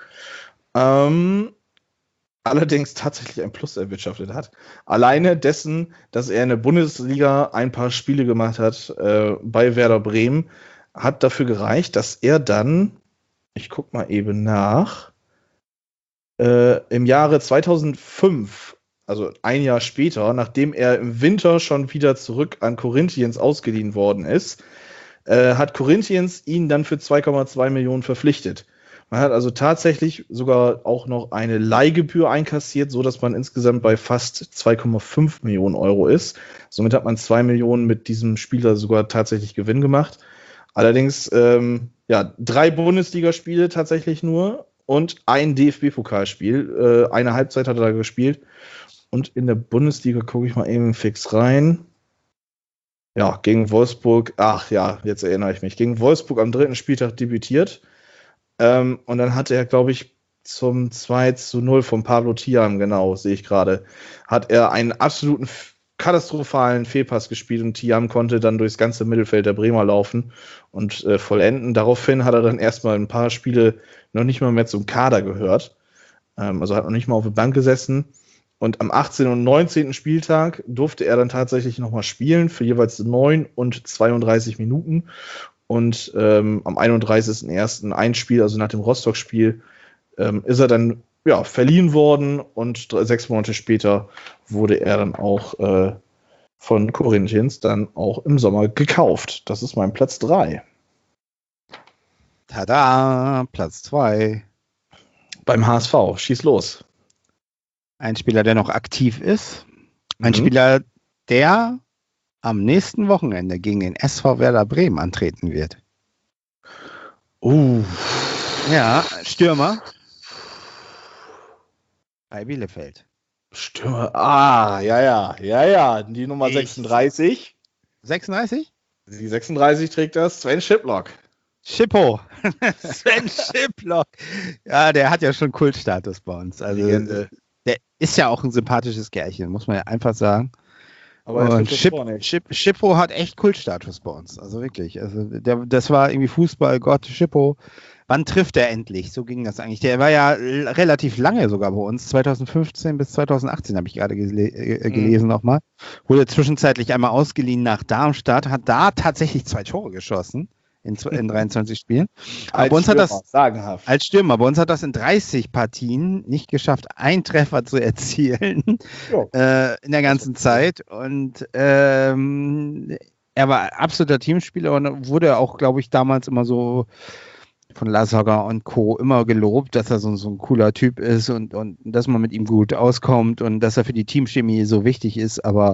Allerdings tatsächlich ein Plus erwirtschaftet hat. Alleine dessen, dass er in der Bundesliga ein paar Spiele gemacht hat bei Werder Bremen, hat dafür gereicht, dass er dann, ich guck mal eben nach, im Jahre 2005, also ein Jahr später, nachdem er im Winter schon wieder zurück an Corinthians ausgeliehen worden ist, hat Corinthians ihn dann für 2,2 Millionen verpflichtet. Man hat also tatsächlich sogar auch noch eine Leihgebühr einkassiert, so dass man insgesamt bei fast 2,5 Millionen Euro ist. Somit hat man 2 Millionen mit diesem Spieler sogar tatsächlich Gewinn gemacht. Allerdings, 3 Bundesligaspiele tatsächlich nur und ein DFB-Pokalspiel. Eine Halbzeit hat er da gespielt. Und in der Bundesliga gucke ich mal eben fix rein. Ja, gegen Wolfsburg, jetzt erinnere ich mich, gegen Wolfsburg am 3. Spieltag debütiert. Und dann hatte er, glaube ich, zum 2:0 von Pablo Thiam, genau, sehe ich gerade, hat er einen absoluten katastrophalen Fehlpass gespielt und Thiam konnte dann durchs ganze Mittelfeld der Bremer laufen und vollenden. Daraufhin hat er dann erstmal ein paar Spiele noch nicht mal mehr zum Kader gehört. Also hat noch nicht mal auf der Bank gesessen. Und am 18. und 19. Spieltag durfte er dann tatsächlich nochmal spielen für jeweils 9 und 32 Minuten. Und am 31.01. ein Spiel, also nach dem Rostock-Spiel, ist er dann verliehen worden und 6 Monate später wurde er dann auch von Corinthians dann auch im Sommer gekauft. Das ist mein Platz 3. Tada, Platz 2. Beim HSV, schieß los. Ein Spieler, der noch aktiv ist. Ein Spieler, der am nächsten Wochenende gegen den SV Werder Bremen antreten wird. Ja, Stürmer. Bei Bielefeld. Stürmer. Die Nummer 36. 36? Die 36 trägt das Sven Schiplock. Schippo. Sven Schiplock. Ja, der hat ja schon Kultstatus bei uns. Also, der ist ja auch ein sympathisches Kerlchen, muss man ja einfach sagen. Aber Schippo hat echt Kultstatus bei uns. Also wirklich. Also das war irgendwie Fußballgott Schippo. Wann trifft er endlich? So ging das eigentlich. Der war ja relativ lange sogar bei uns. 2015 bis 2018 habe ich gerade gelesen nochmal. Wurde zwischenzeitlich einmal ausgeliehen nach Darmstadt. Hat da tatsächlich 2 Tore geschossen in 23 Spielen. Aber als Stürmer, sagenhaft. Als Stürmer. Bei uns hat das in 30 Partien nicht geschafft, einen Treffer zu erzielen in der ganzen Zeit. Und er war absoluter Teamspieler und wurde auch, glaube ich, damals immer so von Lasogga und Co. immer gelobt, dass er so ein cooler Typ ist und dass man mit ihm gut auskommt und dass er für die Teamchemie so wichtig ist, aber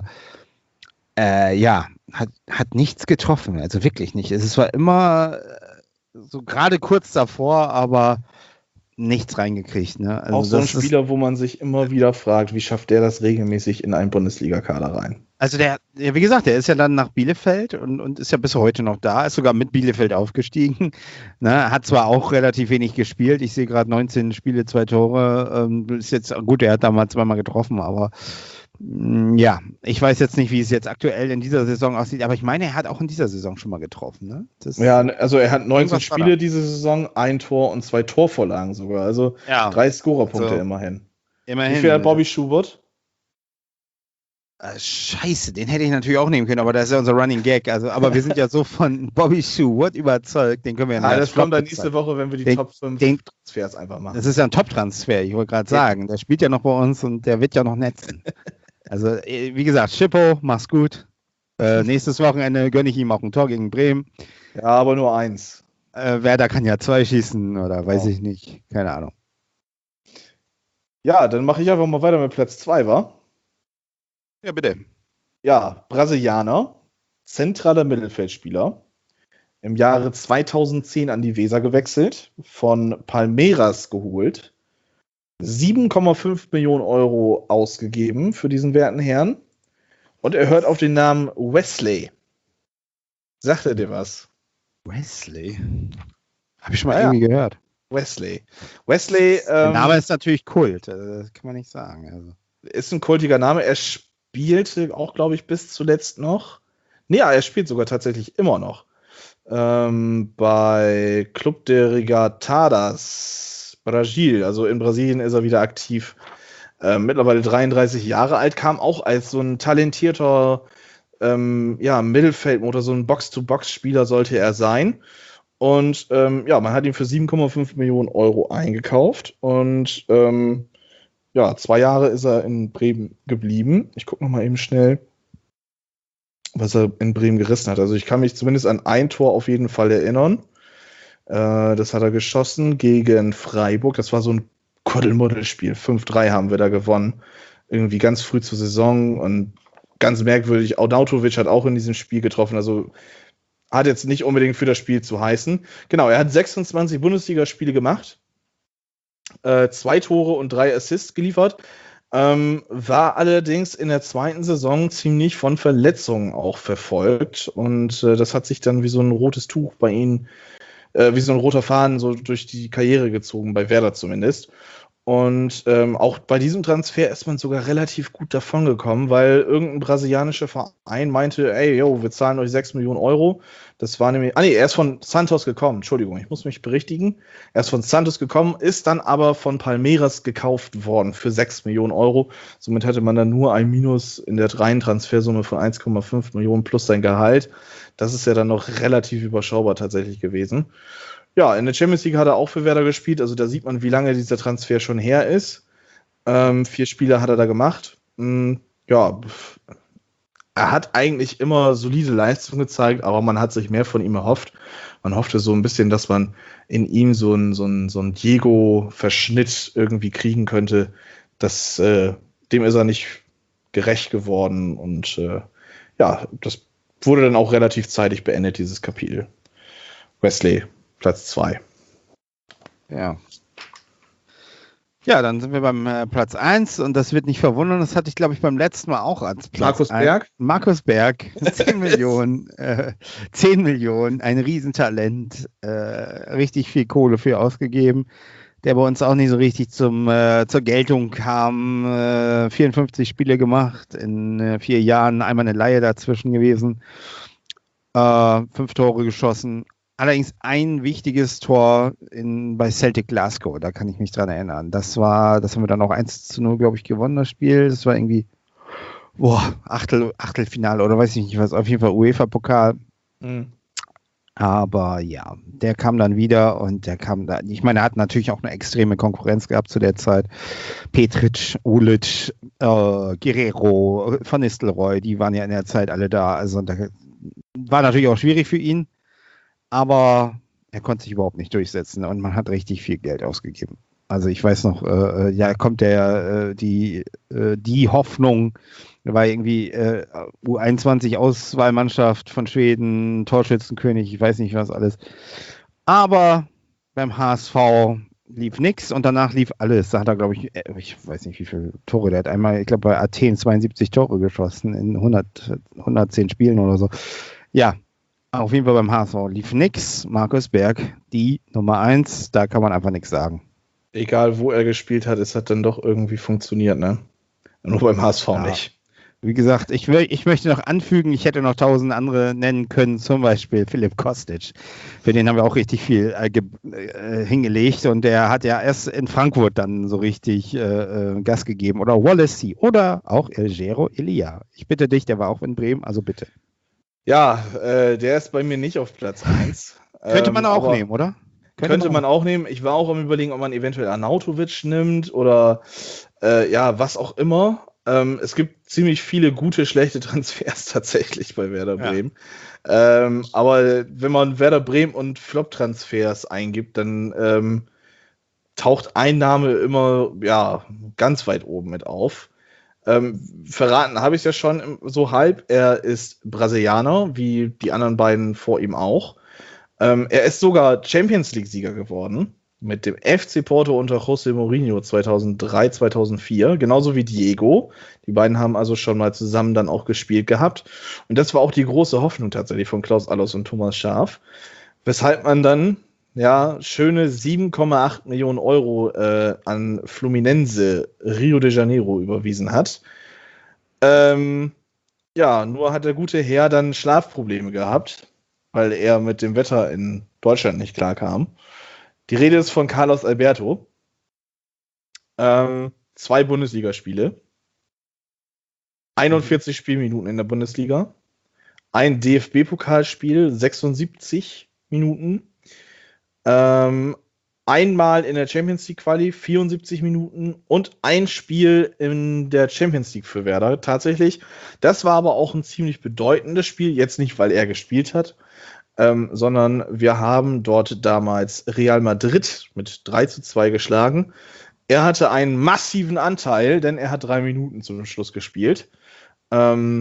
hat nichts getroffen, also wirklich nicht. Es war immer so gerade kurz davor, aber nichts reingekriegt. Ne? Also auch so ein Spieler, wo man sich immer wieder fragt, wie schafft der das regelmäßig in einen Bundesliga-Kader rein? Also wie gesagt, der ist ja dann nach Bielefeld und ist ja bis heute noch da, ist sogar mit Bielefeld aufgestiegen. Ne? Hat zwar auch relativ wenig gespielt, ich sehe gerade 19 Spiele, 2 Tore. Ist jetzt gut, er hat da mal 2-mal getroffen, aber ich weiß jetzt nicht, wie es jetzt aktuell in dieser Saison aussieht, aber ich meine, er hat auch in dieser Saison schon mal getroffen. Ne? Also er hat 19 Spiele diese Saison, 1 Tor und 2 Torvorlagen sogar. Also 3 Scorerpunkte immerhin. Wie viel hat Bobby Schubert? Scheiße, den hätte ich natürlich auch nehmen können, aber das ist ja unser Running Gag. Also, aber wir sind ja so von Bobby Schubert überzeugt, den können wir ja das kommt dann nächste Woche, wenn wir die Top 5 Transfers einfach machen. Das ist ja ein Top-Transfer, ich wollte gerade sagen. Der spielt ja noch bei uns und der wird ja noch netzen. Also, wie gesagt, Schippo, mach's gut. Nächstes Wochenende gönne ich ihm auch ein Tor gegen Bremen. Ja, aber nur 1. Werder kann ja 2 schießen oder weiß ich nicht. Keine Ahnung. Ja, dann mache ich einfach mal weiter mit Platz 2, wa? Ja, bitte. Ja, Brasilianer, zentraler Mittelfeldspieler. Im Jahre 2010 an die Weser gewechselt, von Palmeiras geholt. 7,5 Millionen Euro ausgegeben für diesen werten Herrn. Und er hört auf den Namen Wesley. Sagt er dir was? Wesley? Habe ich schon mal irgendwie gehört. Wesley. Der Name ist natürlich Kult, das kann man nicht sagen. Also. Ist ein kultiger Name. Er spielte auch, glaube ich, bis zuletzt noch. Nee, er spielt sogar tatsächlich immer noch. Bei Club de Regattadas Brasil. Also in Brasilien ist er wieder aktiv. Mittlerweile 33 Jahre alt, kam auch als so ein talentierter Mittelfeldmotor, so ein Box-to-Box-Spieler sollte er sein. Und man hat ihn für 7,5 Millionen Euro eingekauft. Und 2 Jahre ist er in Bremen geblieben. Ich gucke nochmal eben schnell, was er in Bremen gerissen hat. Also ich kann mich zumindest an ein Tor auf jeden Fall erinnern. Das hat er geschossen gegen Freiburg. Das war so ein Kuddelmuddel-Spiel. 5-3 haben wir da gewonnen. Irgendwie ganz früh zur Saison und ganz merkwürdig. Audautovic hat auch in diesem Spiel getroffen. Also hat jetzt nicht unbedingt für das Spiel zu heißen. Genau, er hat 26 Bundesligaspiele gemacht, 2 Tore und 3 Assists geliefert, war allerdings in der zweiten Saison ziemlich von Verletzungen auch verfolgt und das hat sich dann wie so ein rotes Tuch bei ihm, wie so ein roter Faden so durch die Karriere gezogen, bei Werder zumindest. Und auch bei diesem Transfer ist man sogar relativ gut davon gekommen, weil irgendein brasilianischer Verein meinte, ey, yo, wir zahlen euch 6 Millionen Euro. Das war nämlich, er ist von Santos gekommen, Entschuldigung, ich muss mich berichtigen. Er ist von Santos gekommen, ist dann aber von Palmeiras gekauft worden für 6 Millionen Euro. Somit hatte man dann nur ein Minus in der reinen Transfersumme von 1,5 Millionen plus sein Gehalt. Das ist ja dann noch relativ überschaubar tatsächlich gewesen. Ja, in der Champions League hat er auch für Werder gespielt, also da sieht man, wie lange dieser Transfer schon her ist. 4 Spiele hat er da gemacht. Ja, er hat eigentlich immer solide Leistung gezeigt, aber man hat sich mehr von ihm erhofft. Man hoffte so ein bisschen, dass man in ihm so einen Diego-Verschnitt irgendwie kriegen könnte. Dem ist er nicht gerecht geworden und ja, das wurde dann auch relativ zeitig beendet, dieses Kapitel. Wesley, Platz 2. Ja. Ja, dann sind wir beim Platz 1 und das wird nicht verwundern, das hatte ich, glaube ich, beim letzten Mal auch als Platz Markus Berg? Markus Berg, 10 Millionen, 10 Millionen, ein Riesentalent, richtig viel Kohle für ausgegeben, der bei uns auch nicht so richtig zur Geltung kam, 54 Spiele gemacht, in 4 Jahren einmal eine Leihe dazwischen gewesen, 5 Tore geschossen. Allerdings ein wichtiges Tor bei Celtic Glasgow, da kann ich mich dran erinnern. Das haben wir dann auch 1-0, glaube ich, gewonnen, das Spiel. Das war irgendwie, Achtelfinale oder weiß ich nicht was, auf jeden Fall UEFA-Pokal. Mhm. Aber ja, der kam dann wieder und ich meine, er hat natürlich auch eine extreme Konkurrenz gehabt zu der Zeit. Petric, Ulic, Guerrero, Van Nistelrooy, die waren ja in der Zeit alle da. Also da war natürlich auch schwierig für ihn. Aber er konnte sich überhaupt nicht durchsetzen und man hat richtig viel Geld ausgegeben. Also ich weiß noch, kommt die Hoffnung, war irgendwie U21-Auswahlmannschaft von Schweden, Torschützenkönig, ich weiß nicht was alles. Aber beim HSV lief nichts und danach lief alles. Da hat er, glaube ich weiß nicht wie viele Tore, der hat einmal, ich glaube bei Athen 72 Tore geschossen in 110 Spielen oder so. Ja. Auf jeden Fall beim HSV lief nix. Markus Berg, die Nummer 1, da kann man einfach nichts sagen. Egal, wo er gespielt hat, es hat dann doch irgendwie funktioniert, ne? Nur beim HSV nicht. Wie gesagt, ich möchte noch anfügen, ich hätte noch 1000 andere nennen können, zum Beispiel Philipp Kostic. Für den haben wir auch richtig viel hingelegt und der hat ja erst in Frankfurt dann so richtig Gas gegeben. Oder Wallacey oder auch Elgero Elia. Ich bitte dich, der war auch in Bremen, also bitte. Ja, der ist bei mir nicht auf Platz 1. Könnte man auch nehmen, oder? Könnte man auch nehmen. Ich war auch am Überlegen, ob man eventuell Arnautovic nimmt oder was auch immer. Es gibt ziemlich viele gute, schlechte Transfers tatsächlich bei Werder Bremen. Ja. Aber wenn man Werder Bremen und Flop-Transfers eingibt, dann taucht ein Name immer ganz weit oben mit auf. Verraten habe ich es ja schon so halb. Er ist Brasilianer, wie die anderen beiden vor ihm auch. Er ist sogar Champions League-Sieger geworden mit dem FC Porto unter José Mourinho 2003, 2004, genauso wie Diego. Die beiden haben also schon mal zusammen dann auch gespielt gehabt. Und das war auch die große Hoffnung tatsächlich von Klaus Allofs und Thomas Schaaf, weshalb man dann schöne 7,8 Millionen Euro an Fluminense Rio de Janeiro überwiesen hat. Nur hat der gute Herr dann Schlafprobleme gehabt, weil er mit dem Wetter in Deutschland nicht klarkam. Die Rede ist von Carlos Alberto. 2 Bundesligaspiele. 41 Spielminuten in der Bundesliga. Ein DFB-Pokalspiel, 76 Minuten. Einmal in der Champions League Quali, 74 Minuten und ein Spiel in der Champions League für Werder. Tatsächlich, das war aber auch ein ziemlich bedeutendes Spiel, jetzt nicht, weil er gespielt hat, sondern wir haben dort damals Real Madrid mit 3-2 geschlagen. Er hatte einen massiven Anteil, denn er hat 3 Minuten zum Schluss gespielt.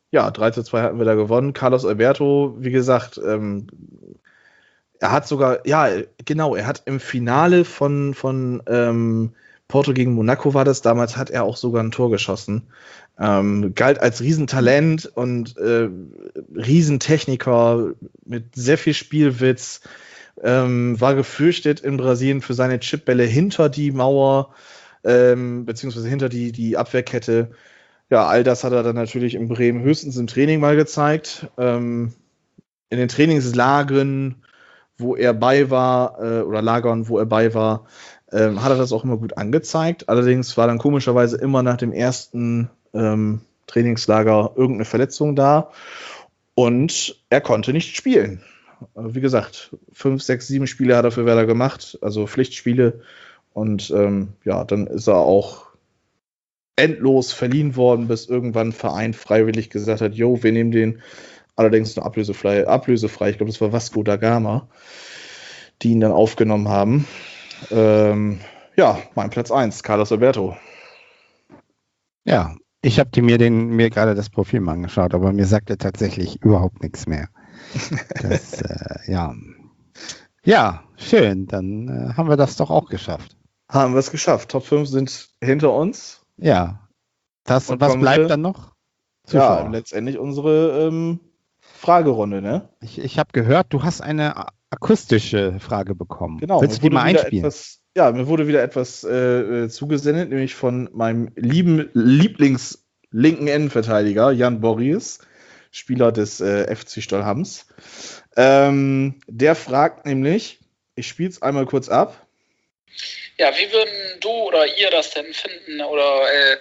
Ja, 3:2 hatten wir da gewonnen. Carlos Alberto, wie gesagt, er hat sogar, ja, genau, er hat im Finale von Porto gegen Monaco war das, damals hat er auch sogar ein Tor geschossen. Galt als Riesentalent und Riesentechniker mit sehr viel Spielwitz, war gefürchtet in Brasilien für seine Chipbälle hinter die Mauer, beziehungsweise hinter die Abwehrkette. Ja, all das hat er dann natürlich in Bremen höchstens im Training mal gezeigt. In den Trainingslagern, wo er bei war, oder Lagern, wo er bei war, hat er das auch immer gut angezeigt. Allerdings war dann komischerweise immer nach dem ersten Trainingslager irgendeine Verletzung da und er konnte nicht spielen. Wie gesagt, 5, 6, 7 Spiele hat er für Werder gemacht, also Pflichtspiele. Und ja, dann ist er auch endlos verliehen worden, bis irgendwann ein Verein freiwillig gesagt hat, jo, wir nehmen den, allerdings nur ablösefrei. Ich glaube, das war Vasco da Gama, die ihn dann aufgenommen haben. Ja, mein Platz 1, Carlos Alberto. Ja, ich habe mir gerade das Profil mal angeschaut, aber mir sagt er tatsächlich überhaupt nichts mehr. Das, ja. Ja, schön, dann haben wir das doch auch geschafft. Haben wir es geschafft. Top 5 sind hinter uns. Ja. Was bleibt dann noch? Zuschauer. Ja, letztendlich unsere Fragerunde, ne? Ich habe gehört, du hast eine akustische Frage bekommen. Genau. Willst du die mal einspielen? Mir wurde wieder etwas zugesendet, nämlich von meinem Lieblings-linken Innenverteidiger, Jan Borries, Spieler des FC Stollhams. Der fragt nämlich, ich spiele es einmal kurz ab. Ja, wie würden du oder ihr das denn finden? Oder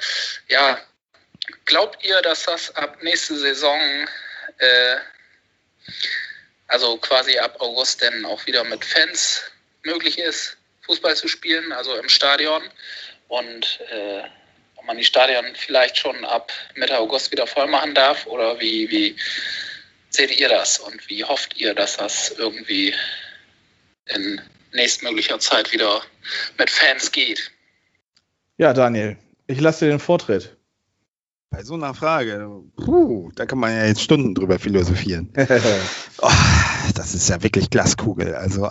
glaubt ihr, dass das ab nächste Saison, also quasi ab August, denn auch wieder mit Fans möglich ist, Fußball zu spielen, also im Stadion? Und ob man die Stadien vielleicht schon ab Mitte August wieder voll machen darf? Oder wie seht ihr das? Und wie hofft ihr, dass das irgendwie in nächstmöglicher Zeit wieder mit Fans geht? Ja, Daniel, ich lasse dir den Vortritt. Bei so einer Frage, da kann man ja jetzt Stunden drüber philosophieren. Das ist ja wirklich Glaskugel. Also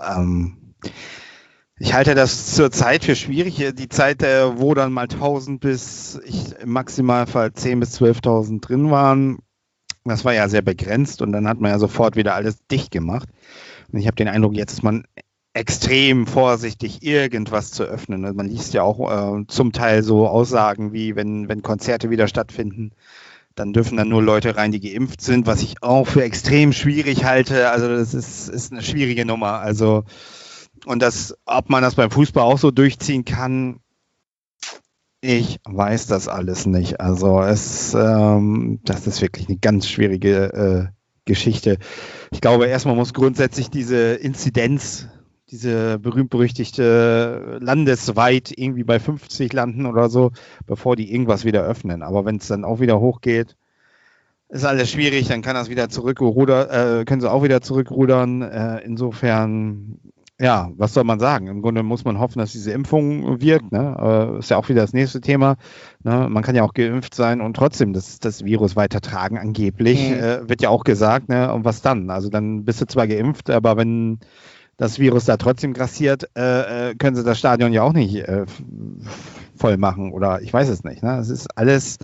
ich halte das zurzeit für schwierig. Die Zeit, wo dann mal 1000 bis im Maximalfall 10.000 bis 12.000 drin waren, das war ja sehr begrenzt und dann hat man ja sofort wieder alles dicht gemacht. Und ich habe den Eindruck, jetzt ist man extrem vorsichtig, irgendwas zu öffnen. Man liest ja auch zum Teil so Aussagen wie, wenn Konzerte wieder stattfinden, dann dürfen dann nur Leute rein, die geimpft sind, was ich auch für extrem schwierig halte. Also das ist eine schwierige Nummer. Also und ob man das beim Fußball auch so durchziehen kann, ich weiß das alles nicht. Also das ist wirklich eine ganz schwierige Geschichte. Ich glaube, erstmal muss grundsätzlich diese Inzidenz, diese berühmt-berüchtigte landesweit irgendwie bei 50 landen oder so, bevor die irgendwas wieder öffnen. Aber wenn es dann auch wieder hochgeht, ist alles schwierig, dann können sie auch wieder zurückrudern. Insofern, ja, was soll man sagen? Im Grunde muss man hoffen, dass diese Impfung wirkt. Ne? Ist ja auch wieder das nächste Thema. Ne? Man kann ja auch geimpft sein und trotzdem das Virus weitertragen, angeblich. Wird ja auch gesagt. Ne? Und was dann? Also dann bist du zwar geimpft, aber wenn das Virus da trotzdem grassiert, können sie das Stadion ja auch nicht voll machen oder ich weiß es nicht. Ne? Es ist alles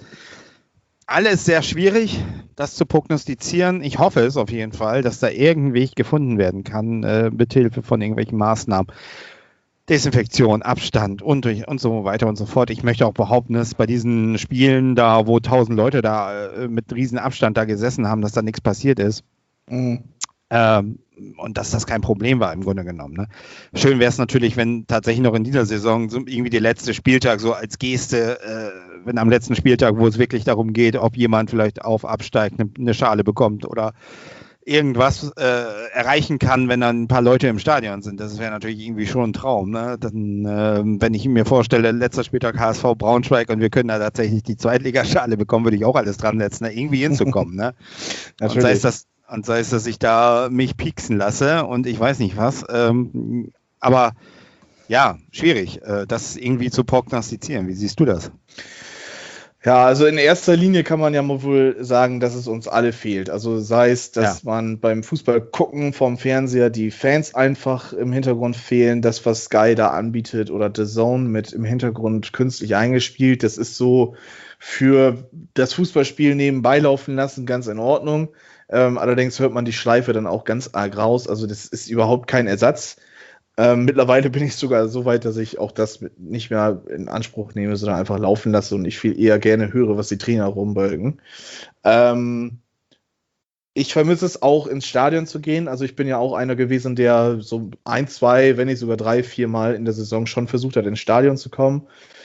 sehr schwierig, das zu prognostizieren. Ich hoffe es auf jeden Fall, dass da irgendein Weg gefunden werden kann, mit Hilfe von irgendwelchen Maßnahmen. Desinfektion, Abstand und so weiter und so fort. Ich möchte auch behaupten, dass bei diesen Spielen da, wo 1000 Leute da mit riesen Abstand da gesessen haben, dass da nichts passiert ist. Und dass das kein Problem war im Grunde genommen. Ne? Schön wäre es natürlich, wenn tatsächlich noch in dieser Saison so irgendwie der letzte Spieltag so als Geste, wenn am letzten Spieltag, wo es wirklich darum geht, ob jemand vielleicht absteigt, eine Schale bekommt oder irgendwas erreichen kann, wenn dann ein paar Leute im Stadion sind. Das wäre natürlich irgendwie schon ein Traum. Ne? Dann, wenn ich mir vorstelle, letzter Spieltag HSV Braunschweig und wir können da tatsächlich die Zweitligaschale bekommen, würde ich auch alles dran setzen, da irgendwie hinzukommen. Ne? Und sei es, dass ich da mich pieksen lasse und ich weiß nicht was. Aber ja, schwierig, das irgendwie zu prognostizieren. Wie siehst du das? Ja, also in erster Linie kann man ja mal wohl sagen, dass es uns alle fehlt. Also sei es, dass man beim Fußball gucken vom Fernseher die Fans einfach im Hintergrund fehlen, das, was Sky da anbietet oder The Zone mit im Hintergrund künstlich eingespielt, das ist so für das Fußballspiel nebenbei laufen lassen ganz in Ordnung. Allerdings hört man die Schleife dann auch ganz arg raus. Also das ist überhaupt kein Ersatz. Mittlerweile bin ich sogar so weit, dass ich auch das nicht mehr in Anspruch nehme, sondern einfach laufen lasse und ich viel eher gerne höre, was die Trainer rumbölken. Ich vermisse es auch, ins Stadion zu gehen. Also ich bin ja auch einer gewesen, der so 1, 2, wenn nicht sogar 3, 4 Mal in der Saison schon versucht hat, ins Stadion zu kommen.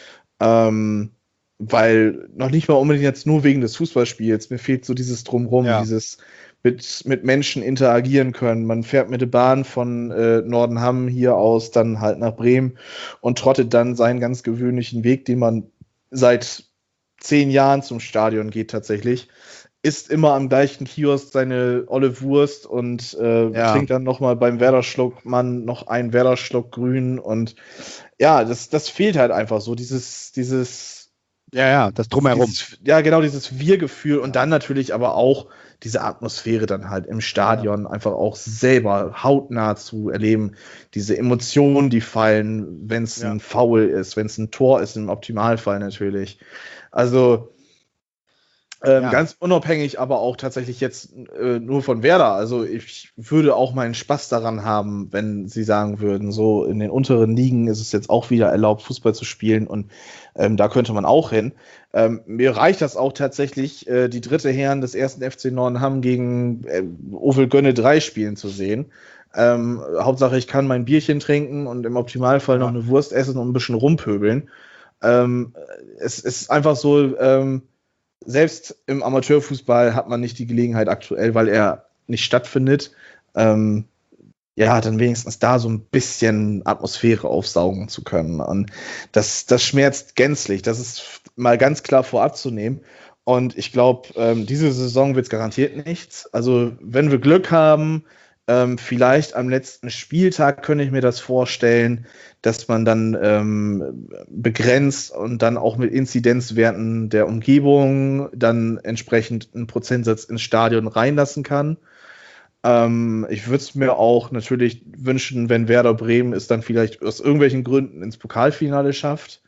Weil noch nicht mal unbedingt jetzt nur wegen des Fußballspiels. Mir fehlt so dieses Drumherum, dieses mit Menschen interagieren können. Man fährt mit der Bahn von Nordenham hier aus dann halt nach Bremen und trottet dann seinen ganz gewöhnlichen Weg, den man seit 10 Jahren zum Stadion geht tatsächlich. Isst immer am gleichen Kiosk seine olle Wurst und trinkt dann nochmal beim Werder-Schluckmann noch einen Werder-Schluck Grün und ja, das fehlt halt einfach so, dieses das Drumherum. Dieses Wir-Gefühl und dann natürlich aber auch diese Atmosphäre dann halt im Stadion einfach auch selber hautnah zu erleben. Diese Emotionen, die fallen, wenn es ein Foul ist, wenn es ein Tor ist, im Optimalfall natürlich. Also ganz unabhängig, aber auch tatsächlich jetzt nur von Werder. Also ich würde auch meinen Spaß daran haben, wenn sie sagen würden, so in den unteren Ligen ist es jetzt auch wieder erlaubt, Fußball zu spielen und da könnte man auch hin. Mir reicht das auch tatsächlich, die dritte Herren des ersten FC Nordenham gegen Ovel Gönne 3 spielen zu sehen. Hauptsache, ich kann mein Bierchen trinken und im Optimalfall noch eine Wurst essen und ein bisschen rumpöbeln. Es ist einfach so, selbst im Amateurfußball hat man nicht die Gelegenheit aktuell, weil er nicht stattfindet, dann wenigstens da so ein bisschen Atmosphäre aufsaugen zu können. Und das schmerzt gänzlich. Das ist mal ganz klar vorab zu nehmen. Und ich glaube, diese Saison wird es garantiert nichts. Also wenn wir Glück haben, vielleicht am letzten Spieltag könnte ich mir das vorstellen, dass man dann begrenzt und dann auch mit Inzidenzwerten der Umgebung dann entsprechend einen Prozentsatz ins Stadion reinlassen kann. Ich würde es mir auch natürlich wünschen, wenn Werder Bremen es dann vielleicht aus irgendwelchen Gründen ins Pokalfinale schafft.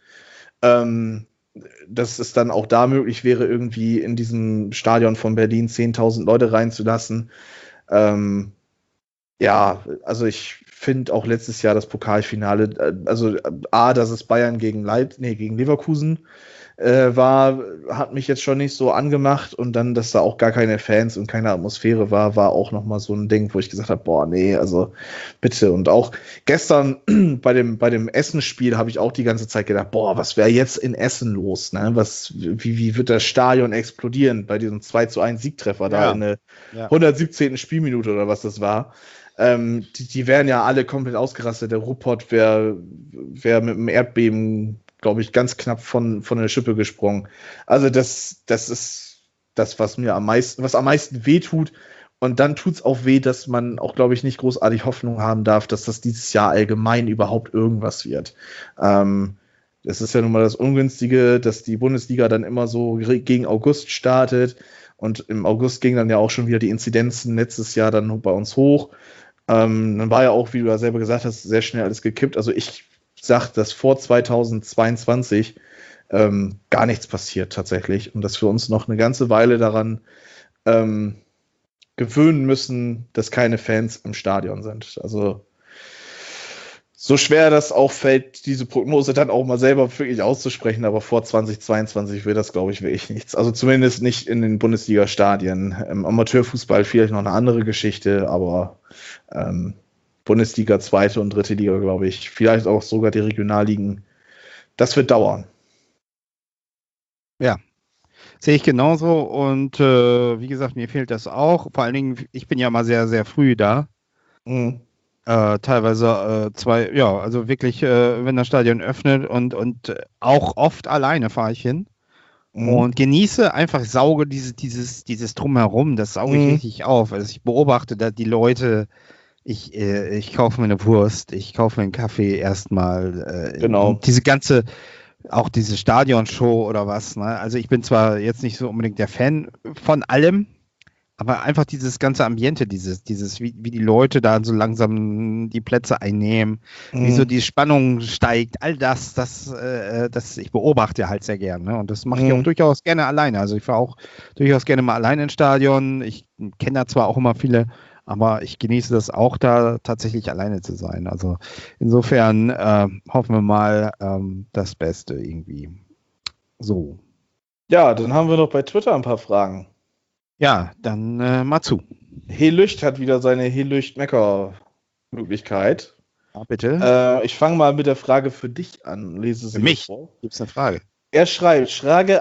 Dass es dann auch da möglich wäre, irgendwie in diesem Stadion von Berlin 10.000 Leute reinzulassen. Also ich finde auch letztes Jahr das Pokalfinale, dass es Bayern gegen Leverkusen war, hat mich jetzt schon nicht so angemacht und dann, dass da auch gar keine Fans und keine Atmosphäre war auch nochmal so ein Ding, wo ich gesagt habe, boah, nee, also bitte. Und auch gestern bei dem Essen-Spiel habe ich auch die ganze Zeit gedacht, boah, was wäre jetzt in Essen los, ne? Wie wird das Stadion explodieren bei diesem 2:1 Siegtreffer da in der 117. Spielminute oder was das war. Die wären ja alle komplett ausgerastet. Der Ruppert wäre mit dem Erdbeben, glaube ich, ganz knapp von der Schippe gesprungen. Also das ist das, was am meisten wehtut. Und dann tut's auch weh, dass man auch, glaube ich, nicht großartig Hoffnung haben darf, dass das dieses Jahr allgemein überhaupt irgendwas wird. Das ist ja nun mal das Ungünstige, dass die Bundesliga dann immer so gegen August startet. Und im August gingen dann ja auch schon wieder die Inzidenzen letztes Jahr dann bei uns hoch. Dann war ja auch, wie du ja selber gesagt hast, sehr schnell alles gekippt. Also ich sag, dass vor 2022 gar nichts passiert tatsächlich und dass wir uns noch eine ganze Weile daran gewöhnen müssen, dass keine Fans im Stadion sind. Also so schwer das auch fällt, diese Prognose dann auch mal selber wirklich auszusprechen, aber vor 2022 wird das, glaube ich, wirklich nichts. Also zumindest nicht in den Bundesliga-Stadien. Im Amateurfußball vielleicht noch eine andere Geschichte, aber Bundesliga, zweite und dritte Liga, glaube ich, vielleicht auch sogar die Regionalligen, das wird dauern. Ja, sehe ich genauso und wie gesagt, mir fehlt das auch. Vor allen Dingen, ich bin ja mal sehr, sehr früh da. Mhm. Teilweise also wirklich, wenn das Stadion öffnet und auch oft alleine fahre ich hin und genieße einfach, sauge dieses Drumherum, das sauge ich richtig auf. Also ich beobachte da die Leute, ich kaufe mir eine Wurst, ich kaufe mir einen Kaffee erstmal. Genau. Diese ganze auch diese Stadionshow oder was. Ne? Also ich bin zwar jetzt nicht so unbedingt der Fan von allem, aber einfach dieses ganze Ambiente, wie die Leute da so langsam die Plätze einnehmen, wie so die Spannung steigt, all das ich beobachte halt sehr gerne. Ne? Und das mache ich auch durchaus gerne alleine. Also ich fahre auch durchaus gerne mal alleine ins Stadion. Ich kenne da zwar auch immer viele, aber ich genieße das auch, da tatsächlich alleine zu sein. Also insofern hoffen wir mal das Beste irgendwie. So. Ja, dann haben wir noch bei Twitter ein paar Fragen. Ja, dann mal zu. Helücht hat wieder seine Helücht-Mecker-Möglichkeit. Ja, bitte. Ich fange mal mit der Frage für dich an. Lese sie für mich vor. Gibt es eine Frage? Er schreibt,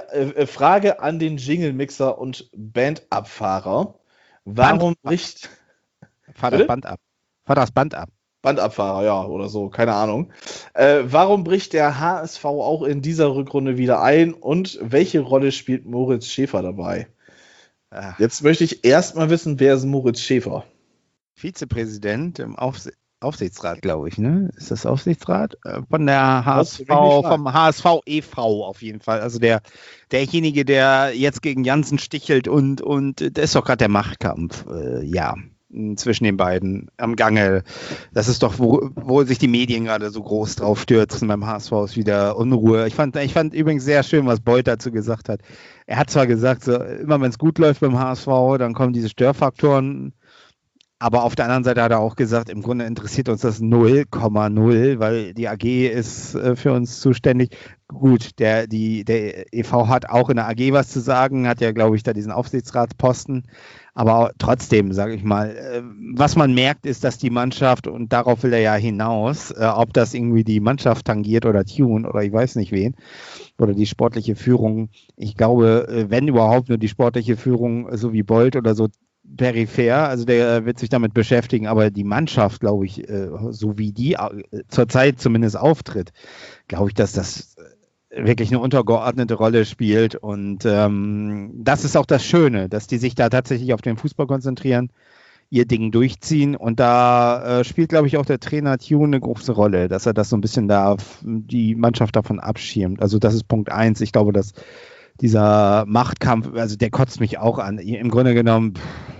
Frage an den Jingle-Mixer und Bandabfahrer. Warum bricht... Fahr das Band ab. Bandabfahrer, ja, oder so, keine Ahnung. Warum bricht der HSV auch in dieser Rückrunde wieder ein und welche Rolle spielt Moritz Schäfer dabei? Jetzt möchte ich erstmal wissen, wer ist Moritz Schäfer? Vizepräsident im Aufsichtsrat, glaube ich, ne? Ist das Aufsichtsrat? Von der HSV, vom HSV e.V. auf jeden Fall. Also derjenige, der jetzt gegen Jansen stichelt und da ist doch gerade der Machtkampf, zwischen den beiden am Gange. Das ist doch, wo sich die Medien gerade so groß drauf stürzen. Beim HSV ist wieder Unruhe. Ich fand übrigens sehr schön, was Beuth dazu gesagt hat. Er hat zwar gesagt, so, immer wenn es gut läuft beim HSV, dann kommen diese Störfaktoren. Aber auf der anderen Seite hat er auch gesagt, im Grunde interessiert uns das 0,0, weil die AG ist für uns zuständig. Gut, der e.V. hat auch in der AG was zu sagen, hat ja, glaube ich, da diesen Aufsichtsratsposten. Aber trotzdem, sage ich mal, was man merkt, ist, dass die Mannschaft, und darauf will er ja hinaus, ob das irgendwie die Mannschaft tangiert oder Tune oder ich weiß nicht wen, oder die sportliche Führung. Ich glaube, wenn überhaupt nur die sportliche Führung, so wie Bolt oder so, peripher, also der wird sich damit beschäftigen, aber die Mannschaft, glaube ich, so wie die zurzeit zumindest auftritt, glaube ich, dass das wirklich eine untergeordnete Rolle spielt und das ist auch das Schöne, dass die sich da tatsächlich auf den Fußball konzentrieren, ihr Ding durchziehen und da spielt, glaube ich, auch der Trainer Tune eine große Rolle, dass er das so ein bisschen da die Mannschaft davon abschirmt. Also das ist Punkt 1. Ich glaube, dass dieser Machtkampf, also der kotzt mich auch an. Im Grunde genommen,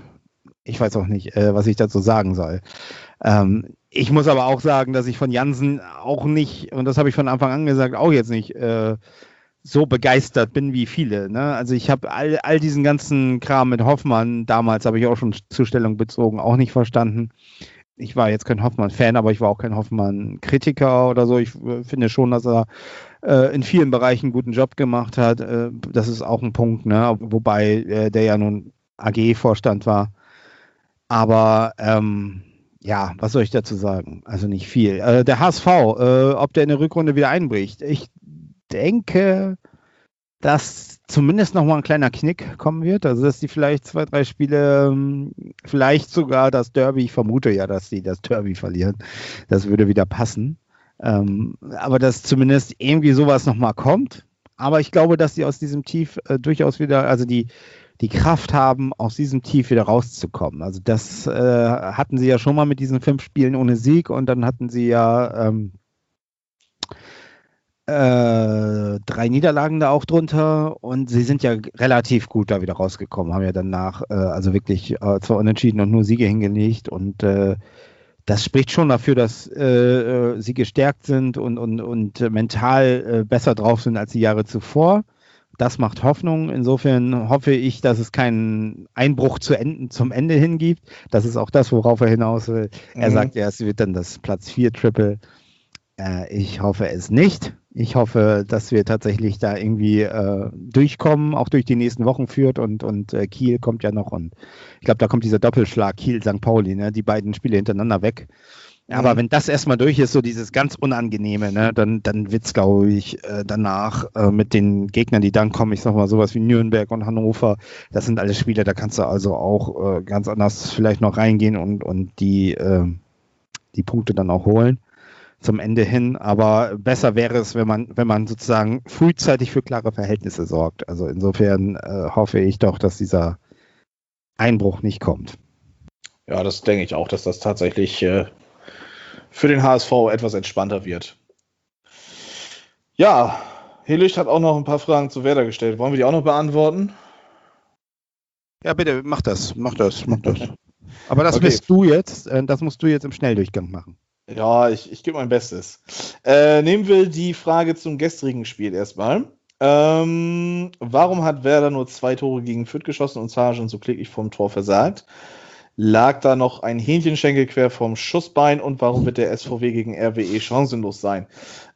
ich weiß auch nicht, was ich dazu sagen soll. Ich muss aber auch sagen, dass ich von Jansen auch nicht, und das habe ich von Anfang an gesagt, auch jetzt nicht so begeistert bin wie viele. Ne? Also ich habe all diesen ganzen Kram mit Hoffmann, damals habe ich auch schon Zustellung bezogen, auch nicht verstanden. Ich war jetzt kein Hoffmann-Fan, aber ich war auch kein Hoffmann-Kritiker oder so. Ich finde schon, dass er in vielen Bereichen einen guten Job gemacht hat. Das ist auch ein Punkt, ne? Wobei der ja nun AG-Vorstand war. Aber was soll ich dazu sagen? Also nicht viel. Der HSV, ob der in der Rückrunde wieder einbricht. Ich denke, dass zumindest nochmal ein kleiner Knick kommen wird. Also dass die vielleicht 2, 3 Spiele, vielleicht sogar das Derby, ich vermute ja, dass die das Derby verlieren. Das würde wieder passen. Aber dass zumindest irgendwie sowas nochmal kommt. Aber ich glaube, dass sie aus diesem Tief durchaus wieder, also die Kraft haben, aus diesem Tief wieder rauszukommen. Also das hatten sie ja schon mal mit diesen 5 Spielen ohne Sieg und dann hatten sie ja 3 Niederlagen da auch drunter und sie sind ja relativ gut da wieder rausgekommen, haben ja danach also wirklich zwar unentschieden und nur Siege hingelegt und das spricht schon dafür, dass sie gestärkt sind und mental besser drauf sind als die Jahre zuvor. Das macht Hoffnung. Insofern hoffe ich, dass es keinen Einbruch zum Ende hin gibt. Das ist auch das, worauf er hinaus will. Er sagt ja, es wird dann das Platz 4 Triple. Ich hoffe es nicht. Ich hoffe, dass wir tatsächlich da irgendwie durchkommen, auch durch die nächsten Wochen führt und Kiel kommt ja noch und ich glaube, da kommt dieser Doppelschlag Kiel-St. Pauli, ne? Die beiden Spiele hintereinander weg. Aber wenn das erstmal durch ist, so dieses ganz Unangenehme, ne, dann wird es, glaube ich, danach mit den Gegnern, die dann kommen, ich sag mal sowas wie Nürnberg und Hannover, das sind alles Spiele, da kannst du also auch ganz anders vielleicht noch reingehen und die Punkte dann auch holen zum Ende hin. Aber besser wäre es, wenn man sozusagen frühzeitig für klare Verhältnisse sorgt. Also insofern hoffe ich doch, dass dieser Einbruch nicht kommt. Ja, das denke ich auch, dass das tatsächlich für den HSV etwas entspannter wird. Ja, Helicht hat auch noch ein paar Fragen zu Werder gestellt. Wollen wir die auch noch beantworten? Ja, bitte, mach das. Aber das musst du jetzt im Schnelldurchgang machen. Ja, ich gebe mein Bestes. Nehmen wir die Frage zum gestrigen Spiel erstmal. Warum hat Werder nur 2 Tore gegen Fürth geschossen und Sargent so kläglich vom Tor versagt? Lag da noch ein Hähnchenschenkel quer vom Schussbein und warum wird der SVW gegen RWE chancenlos sein?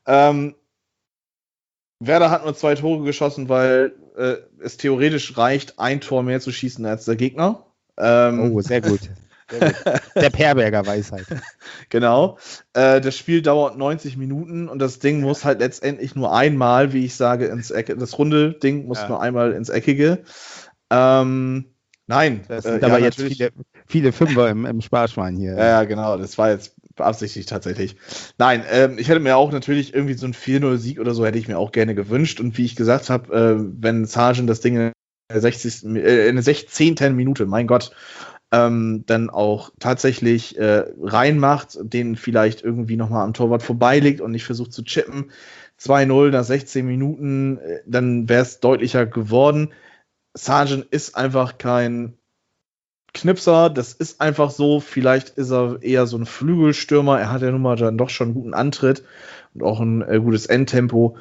Werder hat nur 2 Tore geschossen, weil es theoretisch reicht, ein Tor mehr zu schießen als der Gegner. Sehr gut. Der Perberger Weisheit. Genau. Das Spiel dauert 90 Minuten und das Ding muss halt letztendlich nur einmal, wie ich sage, ins Ecke. Das runde Ding muss nur einmal ins Eckige. Nein. Das sind aber jetzt viele Fünfer im Sparschwein hier. Ja, genau. Das war jetzt beabsichtigt tatsächlich. Nein, ich hätte mir auch natürlich irgendwie so einen 4-0-Sieg oder so hätte ich mir auch gerne gewünscht. Und wie ich gesagt habe, wenn Sargent das Ding in der 16. Minute, mein Gott, dann auch tatsächlich reinmacht, den vielleicht irgendwie nochmal am Torwart vorbeilegt und nicht versucht zu chippen. 2-0 nach 16 Minuten, dann wäre es deutlicher geworden. Sargent ist einfach kein Knipser, das ist einfach so. Vielleicht ist er eher so ein Flügelstürmer. Er hat ja nun mal dann doch schon einen guten Antritt und auch ein gutes Endtempo.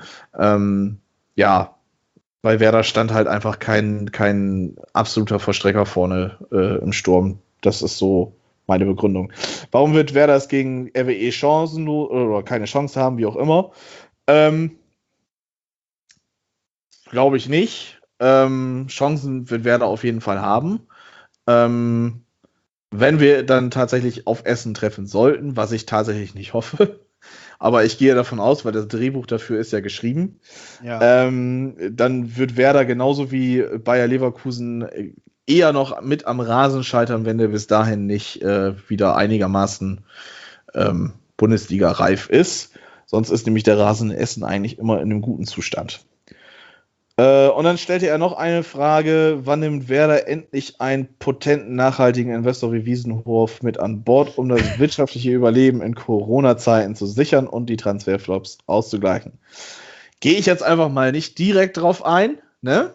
Bei Werder stand halt einfach kein absoluter Vollstrecker vorne im Sturm. Das ist so meine Begründung. Warum wird Werder es gegen RWE chancenlos oder keine Chance haben, wie auch immer? Glaube ich nicht. Chancen wird Werder auf jeden Fall haben. Wenn wir dann tatsächlich auf Essen treffen sollten, was ich tatsächlich nicht hoffe, aber ich gehe davon aus, weil das Drehbuch dafür ist ja geschrieben, dann wird Werder genauso wie Bayer Leverkusen eher noch mit am Rasen scheitern, wenn der bis dahin nicht wieder einigermaßen Bundesliga-reif ist. Sonst ist nämlich der Rasen in Essen eigentlich immer in einem guten Zustand. Und dann stellte er noch eine Frage: Wann nimmt Werder endlich einen potenten, nachhaltigen Investor wie Wiesenhof mit an Bord, um das wirtschaftliche Überleben in Corona-Zeiten zu sichern und die Transferflops auszugleichen? Gehe ich jetzt einfach mal nicht direkt drauf ein. Ne?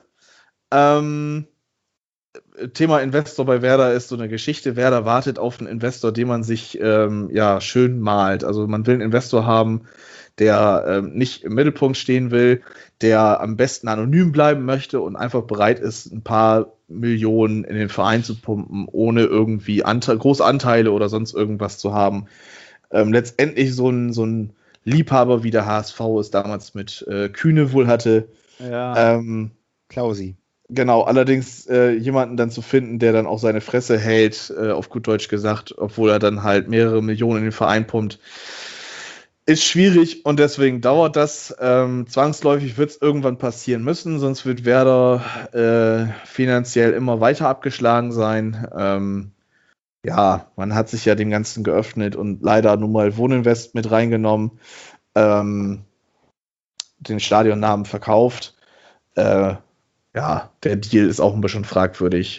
Thema Investor bei Werder ist so eine Geschichte. Werder wartet auf einen Investor, den man sich schön malt. Also man will einen Investor haben, der nicht im Mittelpunkt stehen will, der am besten anonym bleiben möchte und einfach bereit ist, ein paar Millionen in den Verein zu pumpen, ohne irgendwie große Anteile oder sonst irgendwas zu haben. Letztendlich so ein Liebhaber wie der HSV es damals mit Kühne wohl hatte. Ja, Klausi. Genau, allerdings jemanden dann zu finden, der dann auch seine Fresse hält, auf gut Deutsch gesagt, obwohl er dann halt mehrere Millionen in den Verein pumpt, ist schwierig und deswegen dauert das. Zwangsläufig wird es irgendwann passieren müssen, sonst wird Werder finanziell immer weiter abgeschlagen sein. Man hat sich ja dem Ganzen geöffnet und leider nun mal Wohninvest mit reingenommen, den Stadionnamen verkauft. Der Deal ist auch ein bisschen fragwürdig.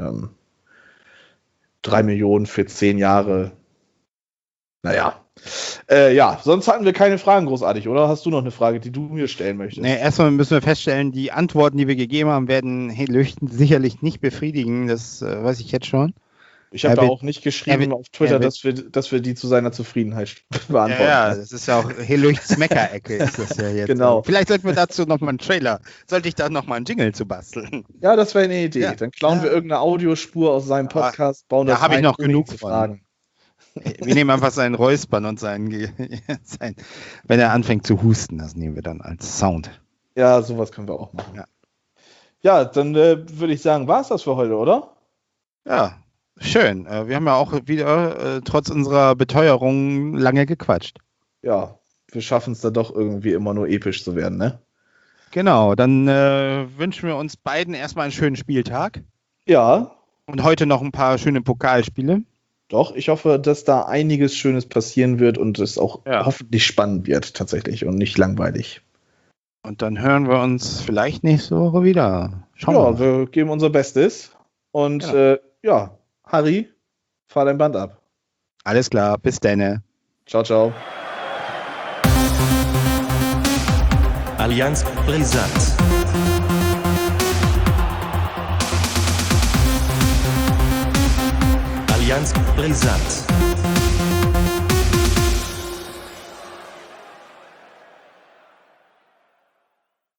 3 Millionen für 10 Jahre. Sonst hatten wir keine Fragen großartig, oder? Hast du noch eine Frage, die du mir stellen möchtest? Nee, erstmal müssen wir feststellen, die Antworten, die wir gegeben haben, werden Helicht sicherlich nicht befriedigen. Das weiß ich jetzt schon. Ich habe da auch nicht geschrieben auf Twitter, dass wir die zu seiner Zufriedenheit beantworten. Ja, das ist ja auch Helichts Meckerecke ist das ja jetzt. Genau. Vielleicht sollten wir dazu nochmal einen Trailer, sollte ich da nochmal einen Jingle zu basteln. Ja, das wäre eine Idee. Ja. Dann klauen wir irgendeine Audiospur aus seinem Podcast, bauen das da habe ich noch genug Fragen. Wir nehmen einfach seinen Räuspern und wenn er anfängt zu husten, das nehmen wir dann als Sound. Ja, sowas können wir auch machen. Ja, dann würde ich sagen, war es das für heute, oder? Ja, schön. Wir haben ja auch wieder trotz unserer Beteuerung lange gequatscht. Ja, wir schaffen es da doch irgendwie immer nur episch zu werden, ne? Genau, dann wünschen wir uns beiden erstmal einen schönen Spieltag. Ja. Und heute noch ein paar schöne Pokalspiele. Doch, ich hoffe, dass da einiges Schönes passieren wird und es auch hoffentlich spannend wird tatsächlich und nicht langweilig. Und dann hören wir uns vielleicht nächste Woche wieder. Schauen wir. Wir geben unser Bestes. Und Harry, fahr dein Band ab. Alles klar, bis dann. Ciao, ciao. Allianz Brisant. Allianz Brisant.